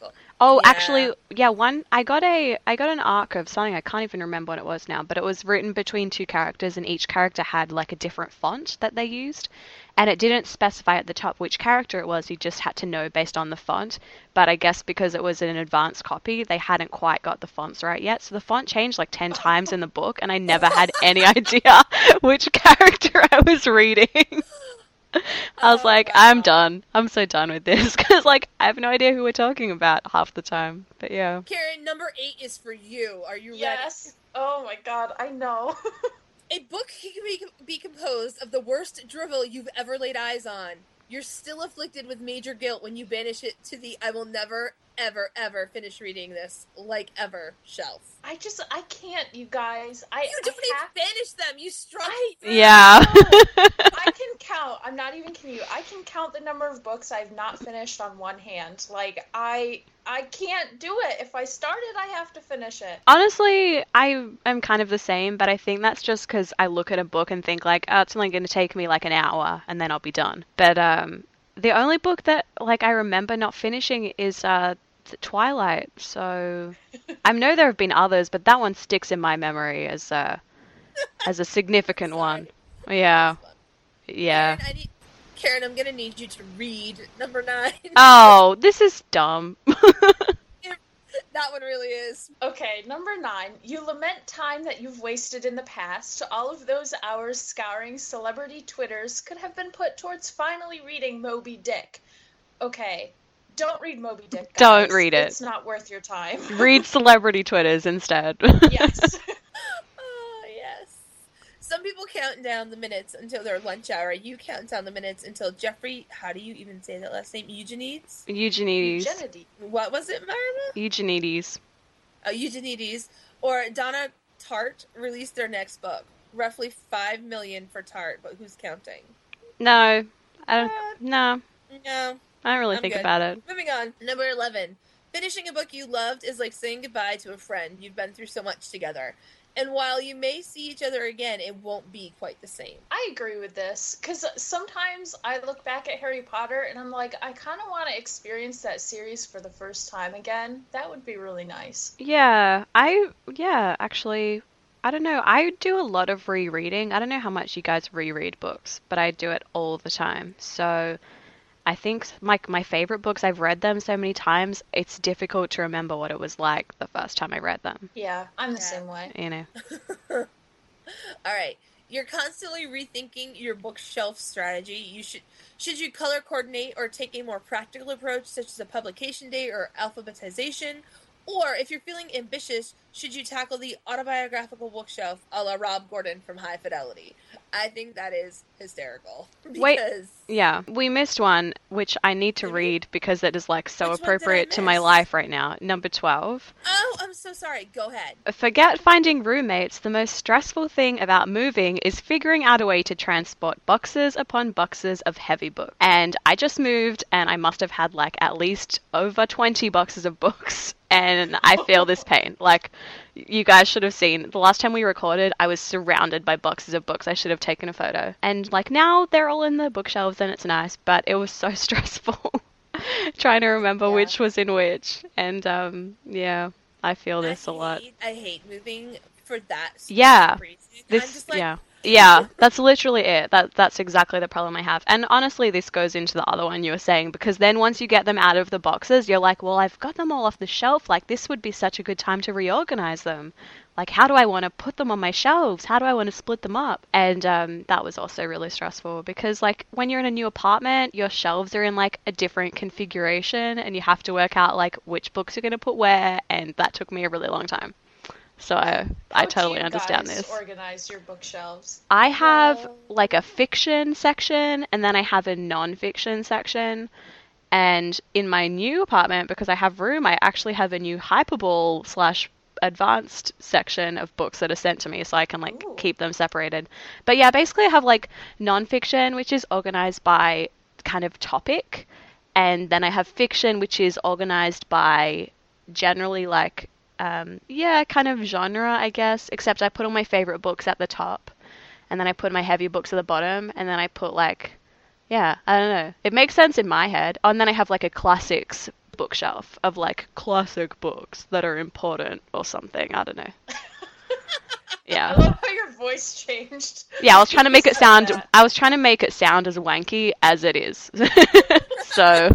Oh, Yeah. actually, yeah, one I got a I got an arc of something I can't even remember what it was now, but it was written between two characters and each character had like a different font that they used. And it didn't specify at the top which character it was, you just had to know based on the font. But I guess because it was an advanced copy, they hadn't quite got the fonts right yet. So the font changed like ten times in the book, and I never had any idea which character I was reading. I was Oh, like, wow. I'm done. I'm so done with this because, like, I have no idea who we're talking about half the time. But yeah. Karen, number eight is for you. Are you Yes. Oh my god, I know. ready? A book can be, be composed of the worst drivel you've ever laid eyes on. You're still afflicted with major guilt when you banish it to the I will never, ever, ever finish reading this, like ever, shelf. I just, I can't, you guys. I, You don't I even have- banish them. You struggle. I- through. Yeah. I can count. I'm not even kidding you. I can count the number of books I've not finished on one hand. Like I, I can't do it. If I start it, I have to finish it. Honestly, I am kind of the same, but I think that's just because I look at a book and think like, oh, it's only going to take me like an hour and then I'll be done. But um, the only book that like I remember not finishing is uh, Twilight. So I know there have been others, but that one sticks in my memory as a as a significant one. Yeah, yeah. Karen, I need, Karen, I'm gonna need you to read number nine. Oh, this is dumb. That one really is. Okay, number nine. You lament time that you've wasted in the past. All of those hours scouring celebrity Twitters could have been put towards finally reading Moby Dick. Okay, don't read Moby Dick, guys. Don't read it. It's not worth your time. Read celebrity Twitters instead. Yes. Oh, yes. Some people count down the minutes until their lunch hour. You count down the minutes until Jeffrey, how do you even say that last name? Eugenides? Eugenides. Eugenides. What was it, Marma? Eugenides. Oh, Eugenides. Or Donna Tartt released their next book. Roughly five million for Tartt, but who's counting? No, I don't. Uh, No, No. I don't really I'm think good. about it. Moving on. Number eleven. Finishing a book you loved is like saying goodbye to a friend you've been through so much together. And while you may see each other again, it won't be quite the same. I agree with this, because sometimes I look back at Harry Potter and I'm like, I kind of want to experience that series for the first time again. That would be really nice. Yeah, I yeah, actually, I don't know. I do a lot of rereading. I don't know how much you guys reread books, but I do it all the time. So I think my my favorite books, I've read them so many times, it's difficult to remember what it was like the first time I read them. Yeah, I'm the Yeah. same way. You know. All right. You're constantly rethinking your bookshelf strategy. You should should you color coordinate or take a more practical approach such as a publication date or alphabetization? Or if you're feeling ambitious, should you tackle the autobiographical bookshelf a la Rob Gordon from High Fidelity? I think that is hysterical. Because Wait. Yeah, we missed one, which I need to Did we? read because it is like so Which one did I appropriate to my miss? life right now. Number twelve. Oh, I'm so sorry. Go ahead. Forget finding roommates. The most stressful thing about moving is figuring out a way to transport boxes upon boxes of heavy books. And I just moved and I must have had like at least over twenty boxes of books. And I feel this pain. Like, you guys should have seen the last time we recorded, I was surrounded by boxes of books. I should have taken a photo. And like now they're all in the bookshelves and it's nice, but it was so stressful trying to remember Yeah. which was in which. And um, yeah, I feel this I a lot. hate, I hate moving for that. Yeah, reason. I'm This, just like, yeah, yeah, that's literally it. That that's exactly the problem I have. And honestly, this goes into the other one you were saying because then once you get them out of the boxes, you're like, well, I've got them all off the shelf. Like this would be such a good time to reorganize them. Like, how do I want to put them on my shelves? How do I want to split them up? And um, that was also really stressful because, like, when you're in a new apartment, your shelves are in like a different configuration, and you have to work out like which books you're going to put where. And that took me a really long time. So I, I How do totally you understand guys this. organize your bookshelves? I have Well- like a fiction section and then I have a non-fiction section. And in my new apartment, because I have room, I actually have a new hyperbole slash advanced section of books that are sent to me so I can like Ooh. keep them separated. But yeah, basically I have like non-fiction, which is organized by kind of topic. And then I have fiction, which is organized by generally like um, yeah, kind of genre, I guess, except I put all my favorite books at the top, and then I put my heavy books at the bottom, and then I put like, yeah, I don't know. It makes sense in my head. Oh, and then I have like a classics bookshelf of like classic books that are important or something. I don't know. Yeah. I love how your voice changed. Yeah, I was trying to make it sound. That. I was trying to make it sound as wanky as it is. So,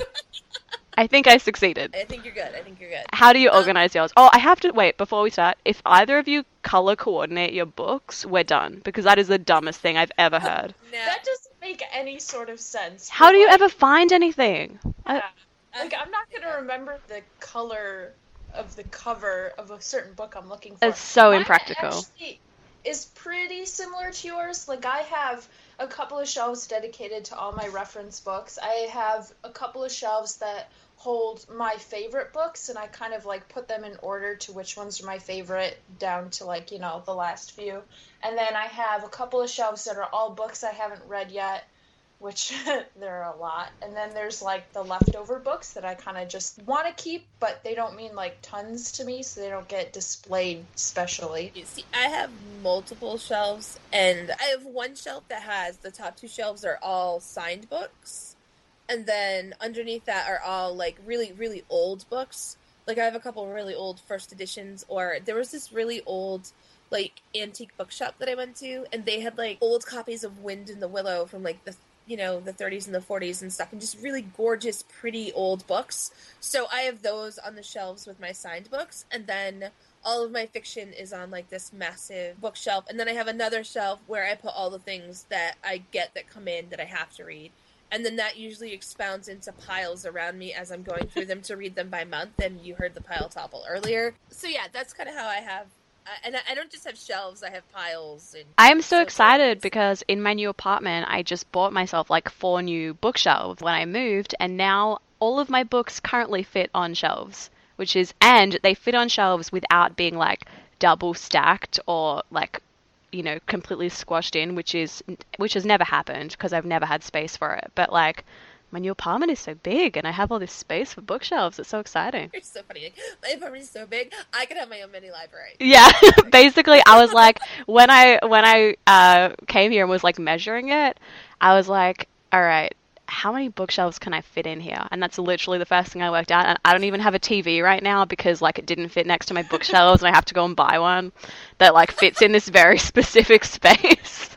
I think I succeeded. I think you're good. I think you're good. How do you Um, organize yours? Oh, I have to wait before we start. If either of you color coordinate your books, we're done because that is the dumbest thing I've ever heard. No. That doesn't make any sort of sense. How but, do you like, ever find anything? I- yeah. Like, I'm not gonna remember the color of the cover of a certain book I'm looking for. It's so Mine impractical. actually is pretty similar to yours. Like, I have a couple of shelves dedicated to all my reference books. I have a couple of shelves that hold my favorite books, and I kind of like put them in order to which ones are my favorite down to like, you know, the last few. And then I have a couple of shelves that are all books I haven't read yet, which there are a lot. And then there's like the leftover books that I kind of just want to keep, but they don't mean like tons to me, so they don't get displayed specially. You see, I have multiple shelves, and I have one shelf that has the top two shelves are all signed books, and then underneath that are all like really, really old books. Like I have a couple of really old first editions, or there was this really old like antique bookshop that I went to, and they had like old copies of Wind in the Willow from like the you know, the thirties and the forties and stuff, and just really gorgeous, pretty old books. So I have those on the shelves with my signed books, and then all of my fiction is on, like, this massive bookshelf, and then I have another shelf where I put all the things that I get that come in that I have to read, and then that usually expounds into piles around me as I'm going through them to read them by month, and you heard the pile topple earlier. So yeah, that's kind of how I have and I don't just have shelves, I have piles. And I am so so excited forth. because in my new apartment, I just bought myself like four new bookshelves when I moved, and now all of my books currently fit on shelves, which is, and they fit on shelves without being like double stacked or like, you know, completely squashed in, which is, which has never happened because I've never had space for it. But like, my new apartment is so big and I have all this space for bookshelves. It's so exciting. It's so funny. My apartment is so big, I could have my own mini library. Yeah, basically, I was like, when I when I uh, came here and was like measuring it, I was like, all right, how many bookshelves can I fit in here? And that's literally the first thing I worked out. And I don't even have a T V right now because like it didn't fit next to my bookshelves, and I have to go and buy one that like fits in this very specific space.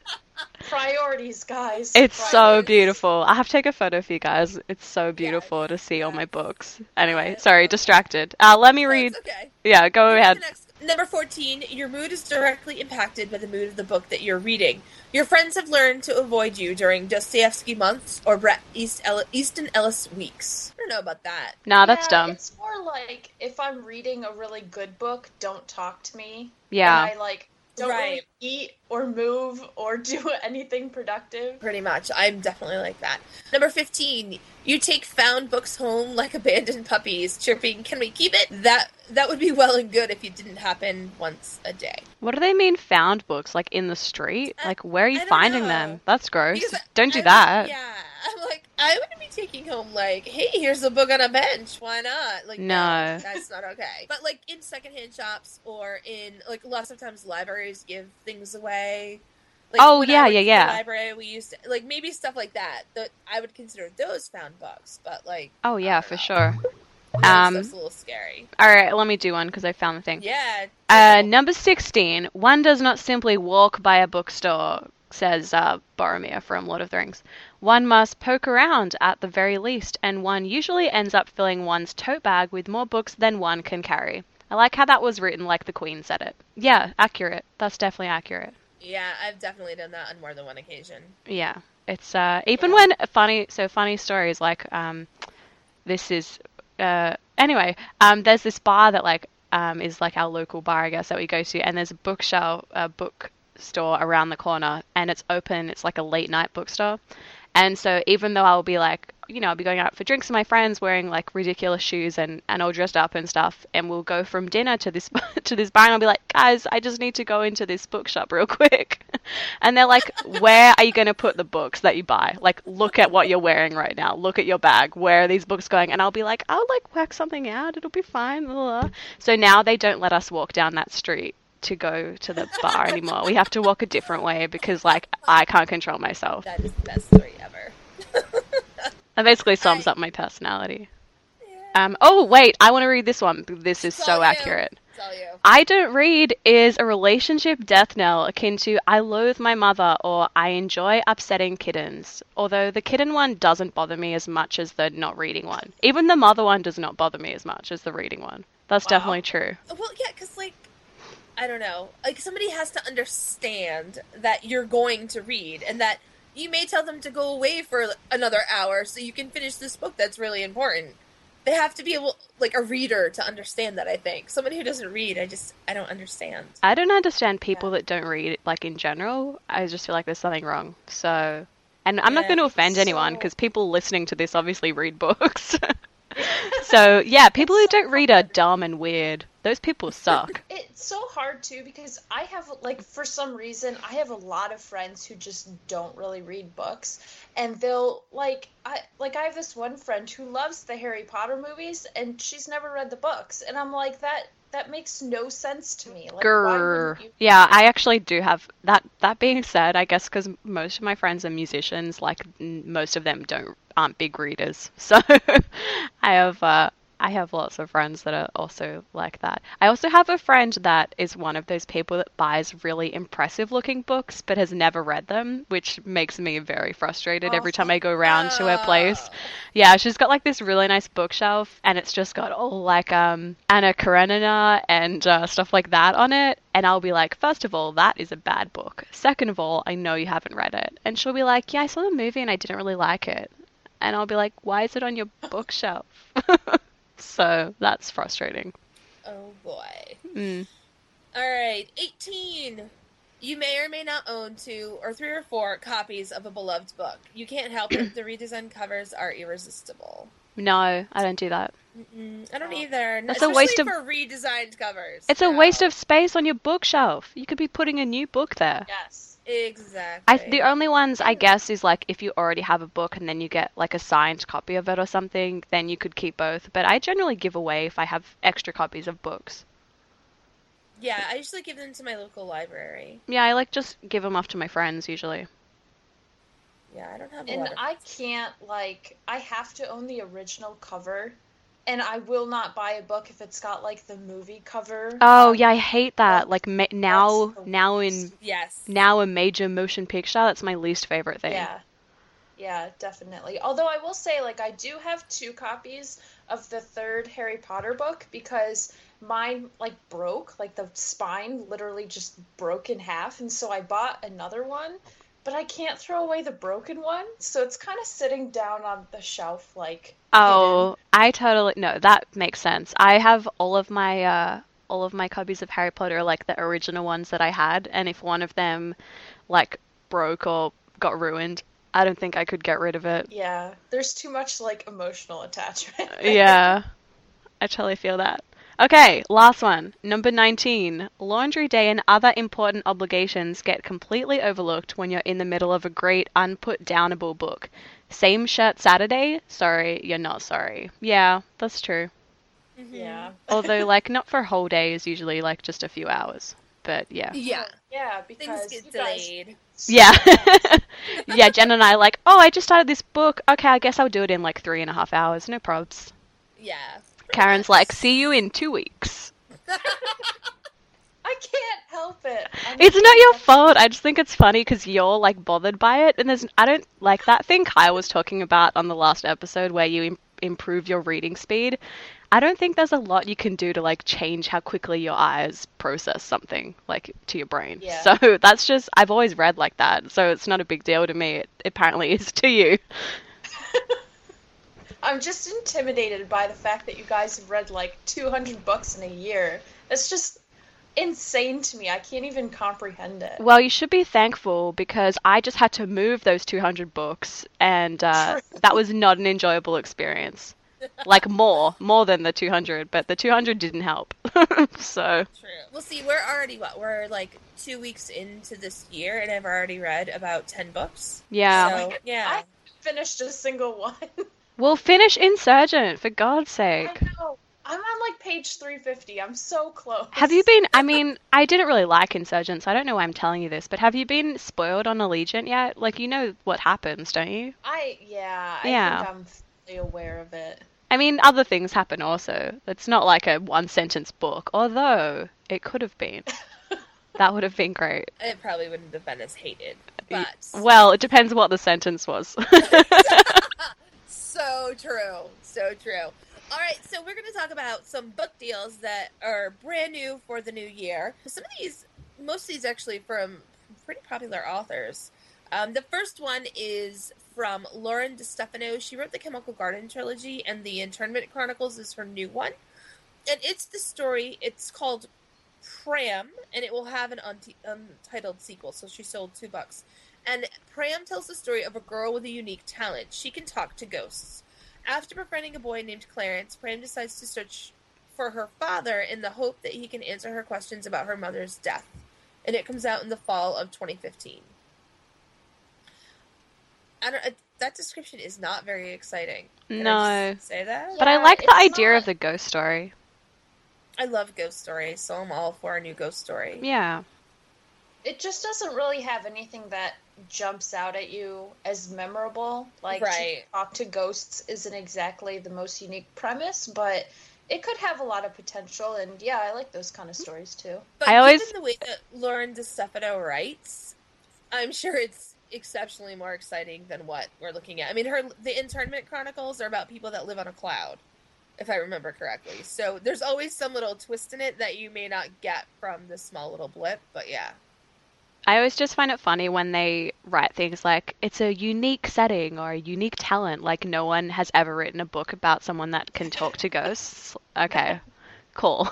Priorities, guys. It's so Priorities. beautiful. I have to take a photo for you guys. It's so beautiful Yes, to see all my yes. books. Anyway, sorry, distracted. Uh, let me No, read. it's okay. Yeah, go Here's ahead. the next- Number fourteen, your mood is directly impacted by the mood of the book that you're reading. Your friends have learned to avoid you during Dostoevsky months or Bret East Ellis, Easton Ellis weeks. I don't know about that. Nah, that's Yeah, dumb. It's more like if I'm reading a really good book, don't talk to me. Yeah. And I like don't Right. really eat or move or do anything productive. Pretty much. I'm definitely like that. Number fifteen, you take found books home like abandoned puppies, chirping, "Can we keep it?" That that would be well and good if it didn't happen once a day. What do they mean found books? Like in the street? I- Like where are you I don't finding know. them? That's gross. Because Don't do I- that. Yeah. I'm like, I wouldn't be taking home like, hey, here's a book on a bench. Why not? Like, No. that's not okay. But like in secondhand shops or in like lots of times libraries give things away. Like, Oh, when I yeah, worked yeah, at the yeah. library, we used to like maybe stuff like that. That I would consider those found books, but like, Oh I yeah, don't for know. sure. That Um, stuff's a little scary. All right, let me do one because I found the thing. Yeah. Uh, number sixteen. One does not simply walk by a bookstore, says uh, Boromir from Lord of the Rings. One must poke around at the very least, and one usually ends up filling one's tote bag with more books than one can carry. I like how that was written like the Queen said it. Yeah, accurate. That's definitely accurate. Yeah, I've definitely done that on more than one occasion. Yeah, it's uh, even Yeah. when funny. So funny stories like um, this is uh, anyway. Um, there's this bar that like um is like our local bar, I guess, that we go to, and there's a bookshelf, a bookstore around the corner, and it's open. It's like a late night bookstore, and so even though I'll be like, you know, I'll be going out for drinks with my friends, wearing like ridiculous shoes and, and all dressed up and stuff, and we'll go from dinner to this to this bar, and I'll be like, guys, I just need to go into this bookshop real quick, and they're like, where are you going to put the books that you buy? Like, look at what you're wearing right now. Look at your bag. Where are these books going? And I'll be like, I'll like work something out. It'll be fine. Blah, blah. So now they don't let us walk down that street to go to the bar anymore. We have to walk a different way because like I can't control myself. That is the best story ever. That basically sums I- up my personality. Yeah. Um, oh, wait, I want to read this one. This is It's so all you. accurate. It's all you. I don't read is a relationship death knell akin to I loathe my mother or I enjoy upsetting kittens. Although the kitten one doesn't bother me as much as the not reading one. Even the mother one does not bother me as much as the reading one. That's Wow. definitely true. Well, yeah, because, like, I don't know. Like, somebody has to understand that you're going to read and that you may tell them to go away for another hour so you can finish this book that's really important. They have to be able, like, a reader to understand that, I think. Somebody who doesn't read, I just, I don't understand. I don't understand people Yeah. that don't read, like, in general. I just feel like there's something wrong. So, and I'm not Yeah, going to it's offend anyone so- because people listening to this obviously read books. So, yeah, people who It's so don't read are hard. dumb and weird. Those people suck. It's so hard too because I have like for some reason I have a lot of friends who just don't really read books and they'll like I like I have this one friend who loves the Harry Potter movies and she's never read the books and I'm like that that makes no sense to me. Like why Grr. wouldn't you? Yeah, I actually do have that. That being said, I guess because most of my friends are musicians, like n- most of them don't aren't big readers. So I have uh, I have lots of friends that are also like that. I also have a friend that is one of those people that buys really impressive looking books but has never read them, which makes me very frustrated every time I go around to her place. Oh. Yeah, she's got like this really nice bookshelf, and it's just got all like um Anna Karenina and uh, stuff like that on it. And I'll be like, first of all, that is a bad book. Second of all, I know you haven't read it. And she'll be like, yeah, I saw the movie and I didn't really like it. And I'll be like, why is it on your bookshelf? So that's frustrating. Oh, boy. Mm. All right, eighteen. You may or may not own two or three or four copies of a beloved book. You can't help it. The redesigned covers are irresistible. No, I don't do that. Mm-mm, I don't Oh. either. That's a Especially waste of- for redesigned covers. It's a No. waste of space on your bookshelf. You could be putting a new book there. Yes. Exactly. I, the only ones I guess is like if you already have a book and then you get like a signed copy of it or something, then you could keep both. But I generally give away if I have extra copies of books. Yeah, I usually give them to my local library. Yeah, I like just give them off to my friends usually. Yeah, I don't have a And lot of... I can't like I have to own the original cover and I will not buy a book if it's got like the movie cover. Oh on yeah, I hate that. book. Like ma- now, That's the now in worst. Yes. now a major motion picture. That's my least favorite thing. Yeah. Yeah, definitely. Although I will say, like, I do have two copies of the third Harry Potter book because mine, like, broke. Like, the spine literally just broke in half. And so I bought another one, but I can't throw away the broken one. So it's kind of sitting down on the shelf, like, Oh, I totally no, that makes sense. I have all of my uh all of my copies of Harry Potter, like the original ones that I had, and if one of them like broke or got ruined, I don't think I could get rid of it. hidden. Yeah, there's too much, like, emotional attachment. Yeah, I totally feel that. Okay, last one. Number nineteen. Laundry day and other important obligations get completely overlooked when you're in the middle of a great unput-downable book. Same shirt Saturday? Sorry, you're not sorry. Yeah, that's true. Mhm. Yeah. Although, like, not for a whole day is usually, like, just a few hours. But, yeah. Yeah. Yeah, Things because get you guys- delayed. Yeah. Yeah, Jen and I are like, oh, I just started this book. Okay, I guess I'll do it in, like, three and a half hours. No probs. Yeah. Karen's like, see you in two weeks. I can't help it. I'm It's not your fault. I just think it's funny because you're like bothered by it, and there's I don't like that thing Kyle was talking about on the last episode where you Im- improve your reading speed. I don't think there's a lot you can do to like change how quickly your eyes process something like to your brain. Yeah. So that's just I've always read like that, so it's not a big deal to me. It apparently is to you. I'm just intimidated by the fact that you guys have read like two hundred books in a year. That's just insane to me. I can't even comprehend it. Well, you should be thankful because I just had to move those two hundred books, and uh, True. that was not an enjoyable experience. Like more, more than the two hundred, but the two hundred didn't help. So, True. Well, see, we're already what? We're like two weeks into this year, and I've already read about ten books. yeah. So, yeah. I haven't finished a single one. We'll finish Insurgent, for God's sake. I know. I'm on like page three fifty. I'm so close. Have you been, I mean, I didn't really like Insurgent, so I don't know why I'm telling you this, but have you been spoiled on Allegiant yet? Like, you know what happens, don't you? I yeah. I Yeah. think I'm fully aware of it. I mean, other things happen also. It's not like a one-sentence book, although it could have been. That would have been great. It probably wouldn't have been as hated, Y- but Well, it depends what the sentence was. so true, so true. All right, so we're going to talk about some book deals that are brand new for the new year. Some of these, most of these actually from pretty popular authors. Um, the first one is from Lauren DeStefano. She wrote the Chemical Garden trilogy, and the Internment Chronicles is her new one. And it's the story, it's called Pram, and it will have an unti- untitled sequel, so she sold two books. And Pram tells the story of a girl with a unique talent. She can talk to ghosts. After befriending a boy named Clarence, Pram decides to search for her father in the hope that he can answer her questions about her mother's death. And it comes out in the fall of twenty fifteen. I don't, uh, that description is not very exciting. Can No. I just say that? But I Yeah, like the it's idea not- of the ghost story. I love ghost stories, so I'm all for a new ghost story. Yeah. It just doesn't really have anything that jumps out at you as memorable. Like, Right. to talk to ghosts isn't exactly the most unique premise, but it could have a lot of potential, and yeah, I like those kind of stories too. But I always- given the way that Lauren DeStefano writes, I'm sure it's exceptionally more exciting than what we're looking at. I mean, her the Internment Chronicles are about people that live on a cloud, if I remember correctly. So there's always some little twist in it that you may not get from this small little blip, but yeah. I always just find it funny when they write things like, it's a unique setting or a unique talent, like no one has ever written a book about someone that can talk to ghosts. Okay, cool.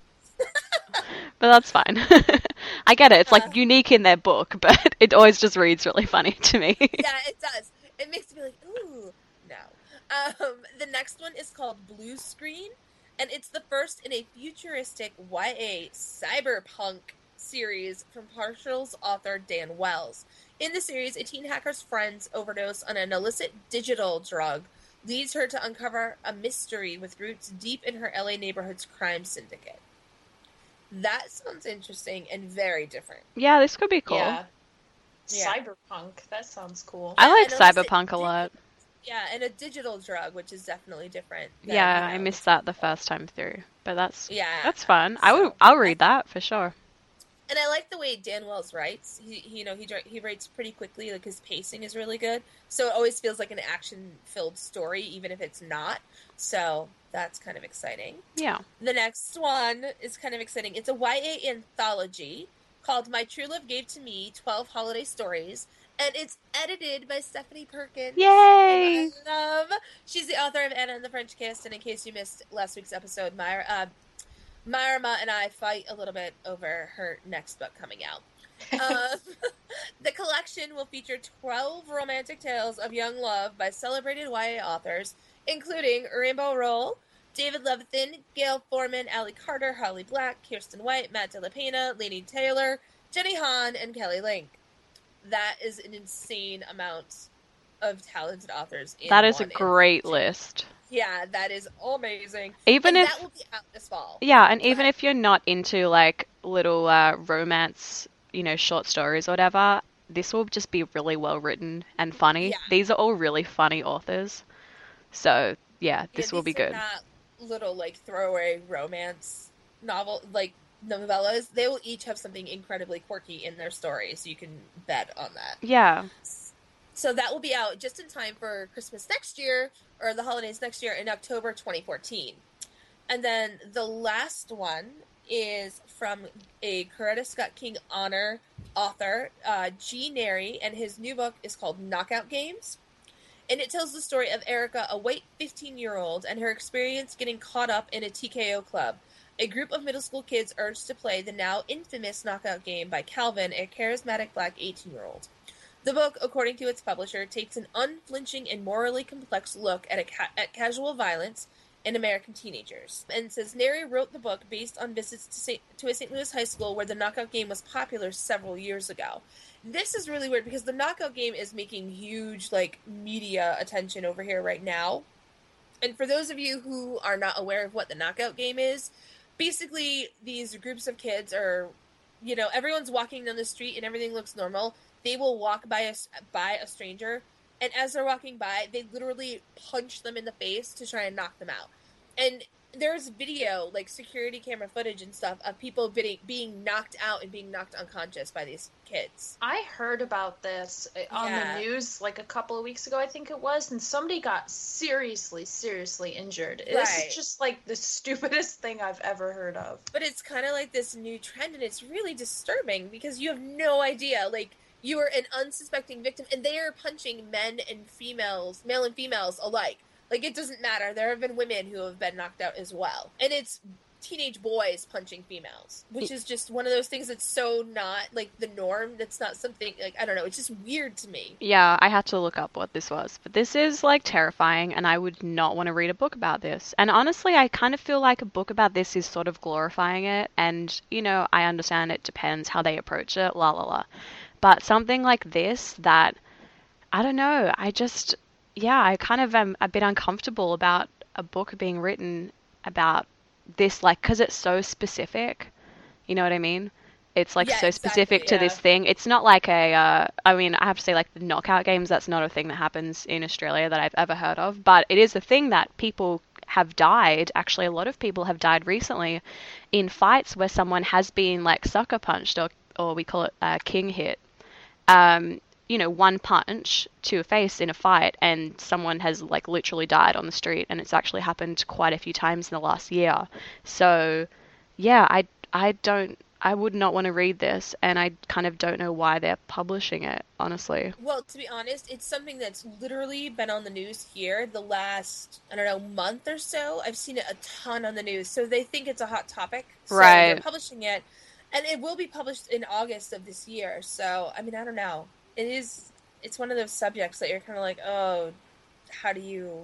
But that's fine. I get it. It's like unique in their book, but it always just reads really funny to me. Yeah, it does. It makes me like, ooh, no. Um, the next one is called Blue Screen, and it's the first in a futuristic Y A cyberpunk series from Partial's author Dan Wells. In the series, a teen hacker's friends overdose on an illicit digital drug leads her to uncover a mystery with roots deep in her L A neighborhood's crime syndicate. That sounds interesting and very different. Yeah, this could be cool. Yeah. Yeah. Cyberpunk, that sounds cool. I like And illicit cyberpunk a dig- lot. Yeah, and a digital drug, which is definitely different. than, Yeah, you I know, missed that the first time through, but that's Yeah. that's fun. I So- will I'll read that for sure. And I like the way Dan Wells writes. He, he you know, he dri- he writes pretty quickly. Like his pacing is really good, so it always feels like an action-filled story, even if it's not. So that's kind of exciting. Yeah. The next one is kind of exciting. It's a Y A anthology called "My True Love Gave to Me: twelve Holiday Stories," and it's edited by Stephanie Perkins. Yay! who I love. She's the author of Anna and the French Kiss. And in case you missed last week's episode, Myra. Uh, Myra and I fight a little bit over her next book coming out. Um, the collection will feature twelve romantic tales of young love by celebrated Y A authors, including Rainbow Rowell, David Levithan, Gail Foreman, Allie Carter, Holly Black, Kirsten White, Matt De La Pena, Lainey Taylor, Jenny Han, and Kelly Link. That is an insane amount of talented authors. In That is a one great anthology. list. Yeah, that is amazing. Even and if that will be out this fall. Yeah, and even ahead. if you're not into like little uh, romance, you know, short stories or whatever, this will just be really well written and funny. Yeah. These are all really funny authors. So, yeah, Yeah, this will be these are good. not little like throwaway romance novel like novellas. They will each have something incredibly quirky in their story, so you can bet on that. Yeah. So that will be out just in time for Christmas next year, or the holidays next year in October twenty fourteen. And then the last one is from a Coretta Scott King Honor author, uh, G. Neri, and his new book is called Knockout Games. And it tells the story of Erica, a white fifteen-year-old, and her experience getting caught up in a T K O club. A group of middle school kids urged to play the now infamous knockout game by Calvin, a charismatic black eighteen-year-old. The book, according to its publisher, takes an unflinching and morally complex look at, a ca- at casual violence in American teenagers. And says Neri wrote the book based on visits to, Saint to a Saint Louis high school where the knockout game was popular several years ago. This is really weird because the knockout game is making huge like media attention over here right now. And for those of you who are not aware of what the knockout game is, basically these groups of kids are, you know, everyone's walking down the street and everything looks normal. They will walk by a, by a stranger and as they're walking by, they literally punch them in the face to try and knock them out. And there's video, like security camera footage and stuff, of people being, being knocked out and being knocked unconscious by these kids. I heard about this on Yeah. the news like a couple of weeks ago, I think it was, and somebody got seriously, seriously injured. This Right. is just like the stupidest thing I've ever heard of. But it's kind of like this new trend, and it's really disturbing because you have no idea. Like, you are an unsuspecting victim, and they are punching men and females, male and females alike. Like, it doesn't matter. There have been women who have been knocked out as well. And it's teenage boys punching females, which is just one of those things that's so not, like, the norm. That's not something, like, I don't know. It's just weird to me. Yeah, I had to look up what this was. But this is, like, terrifying, and I would not want to read a book about this. And honestly, I kind of feel like a book about this is sort of glorifying it. And, you know, I understand it depends how they approach it, la la la. But something like this that, I don't know, I just... yeah, I kind of am a bit uncomfortable about a book being written about this, like, because it's so specific. You know what I mean? It's, like, Yeah, so specific exactly, to this yeah. thing. It's not like a, uh, I mean, I have to say, like, the knockout games, that's not a thing that happens in Australia that I've ever heard of. But it is a thing that people have died. Actually, a lot of people have died recently in fights where someone has been, like, sucker punched, or, or we call it uh, king hit. Um... you know, one punch to a face in a fight, and someone has, like, literally died on the street, and it's actually happened quite a few times in the last year. So, yeah, I, I don't, I would not want to read this, and I kind of don't know why they're publishing it, honestly. Well, to be honest, it's something that's literally been on the news here the last, I don't know, month or so. I've seen it a ton on the news, so they think it's a hot topic. So Right. they're publishing it, and it will be published in August of this year. So, I mean, I don't know. It is, it's one of those subjects that you're kind of like, oh, how do you,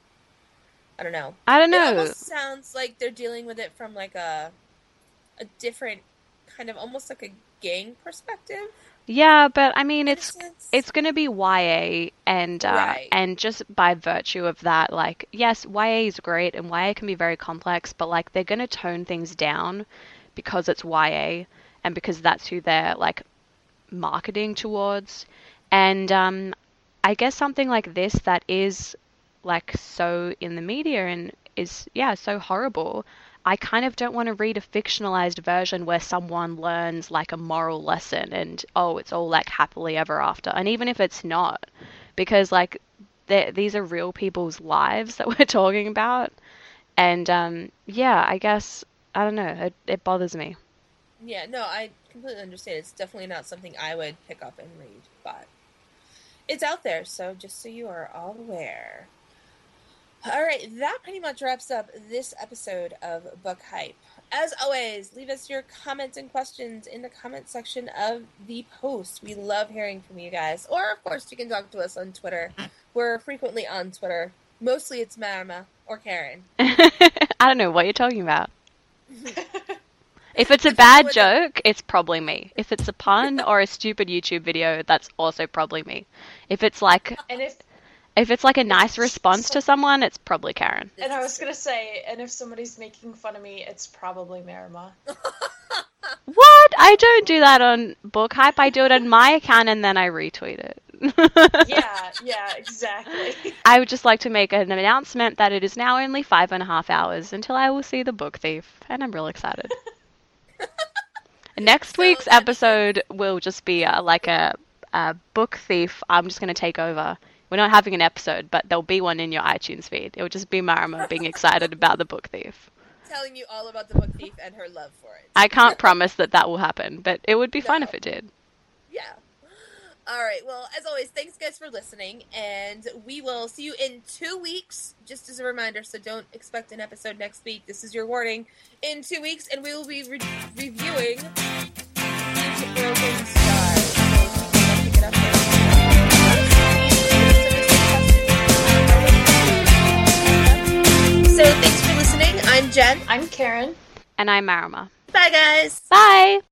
I don't know. I don't It know. almost sounds like they're dealing with it from, like, a, a different, kind of, almost like a gang perspective. Yeah, but I mean, in a it's sense. it's going to be Y A, and uh, Right. and just by virtue of that, like, yes, Y A is great, and Y A can be very complex, but, like, they're going to tone things down because it's Y A, and because that's who they're, like, marketing towards. And um, I guess something like this that is, like, so in the media and is, yeah, so horrible, I kind of don't want to read a fictionalized version where someone learns, like, a moral lesson and, oh, it's all, like, happily ever after. And even if it's not, because, like, these are real people's lives that we're talking about. And, um, yeah, I guess, I don't know, it, it bothers me. Yeah, no, I completely understand. It's definitely not something I would pick up and read, but it's out there, so just so you are all aware. All right, that pretty much wraps up this episode of Book Hype. As always, leave us your comments and questions in the comment section of the post. We love hearing from you guys. Or, of course, you can talk to us on Twitter. We're frequently on Twitter. Mostly it's Marma or Karen. I don't know what you're talking about. If it's a It's bad with joke, it's probably me. If it's a pun or a stupid YouTube video, that's also probably me. If it's like And if if it's like a nice response to someone, it's probably Karen. This and I is was gonna say, and if somebody's making fun of me, it's probably Marima. What? I don't do that on Book Hype. I do it on my account and then I retweet it. Yeah, yeah, exactly. I would just like to make an announcement that it is now only five and a half hours until I will see The Book Thief, and I'm real excited. Next So week's that means- episode will just be uh, like a, a Book Thief. I'm just going to take over. We're not having an episode, but there'll be one in your iTunes feed. It will just be Marima being excited about The Book Thief. telling you all about the Book Thief and her love for it. I can't promise that that will happen, but it would be fun No. if it did. Yeah. All right. Well, as always, thanks guys for listening, and we will see you in two weeks. Just as a reminder, so don't expect an episode next week. This is your warning. In two weeks, and we will be re- reviewing Ancient Broken Star. So pick it up there. So thanks for listening. I'm Jen. I'm Karen. And I'm Marima. Bye, guys. Bye!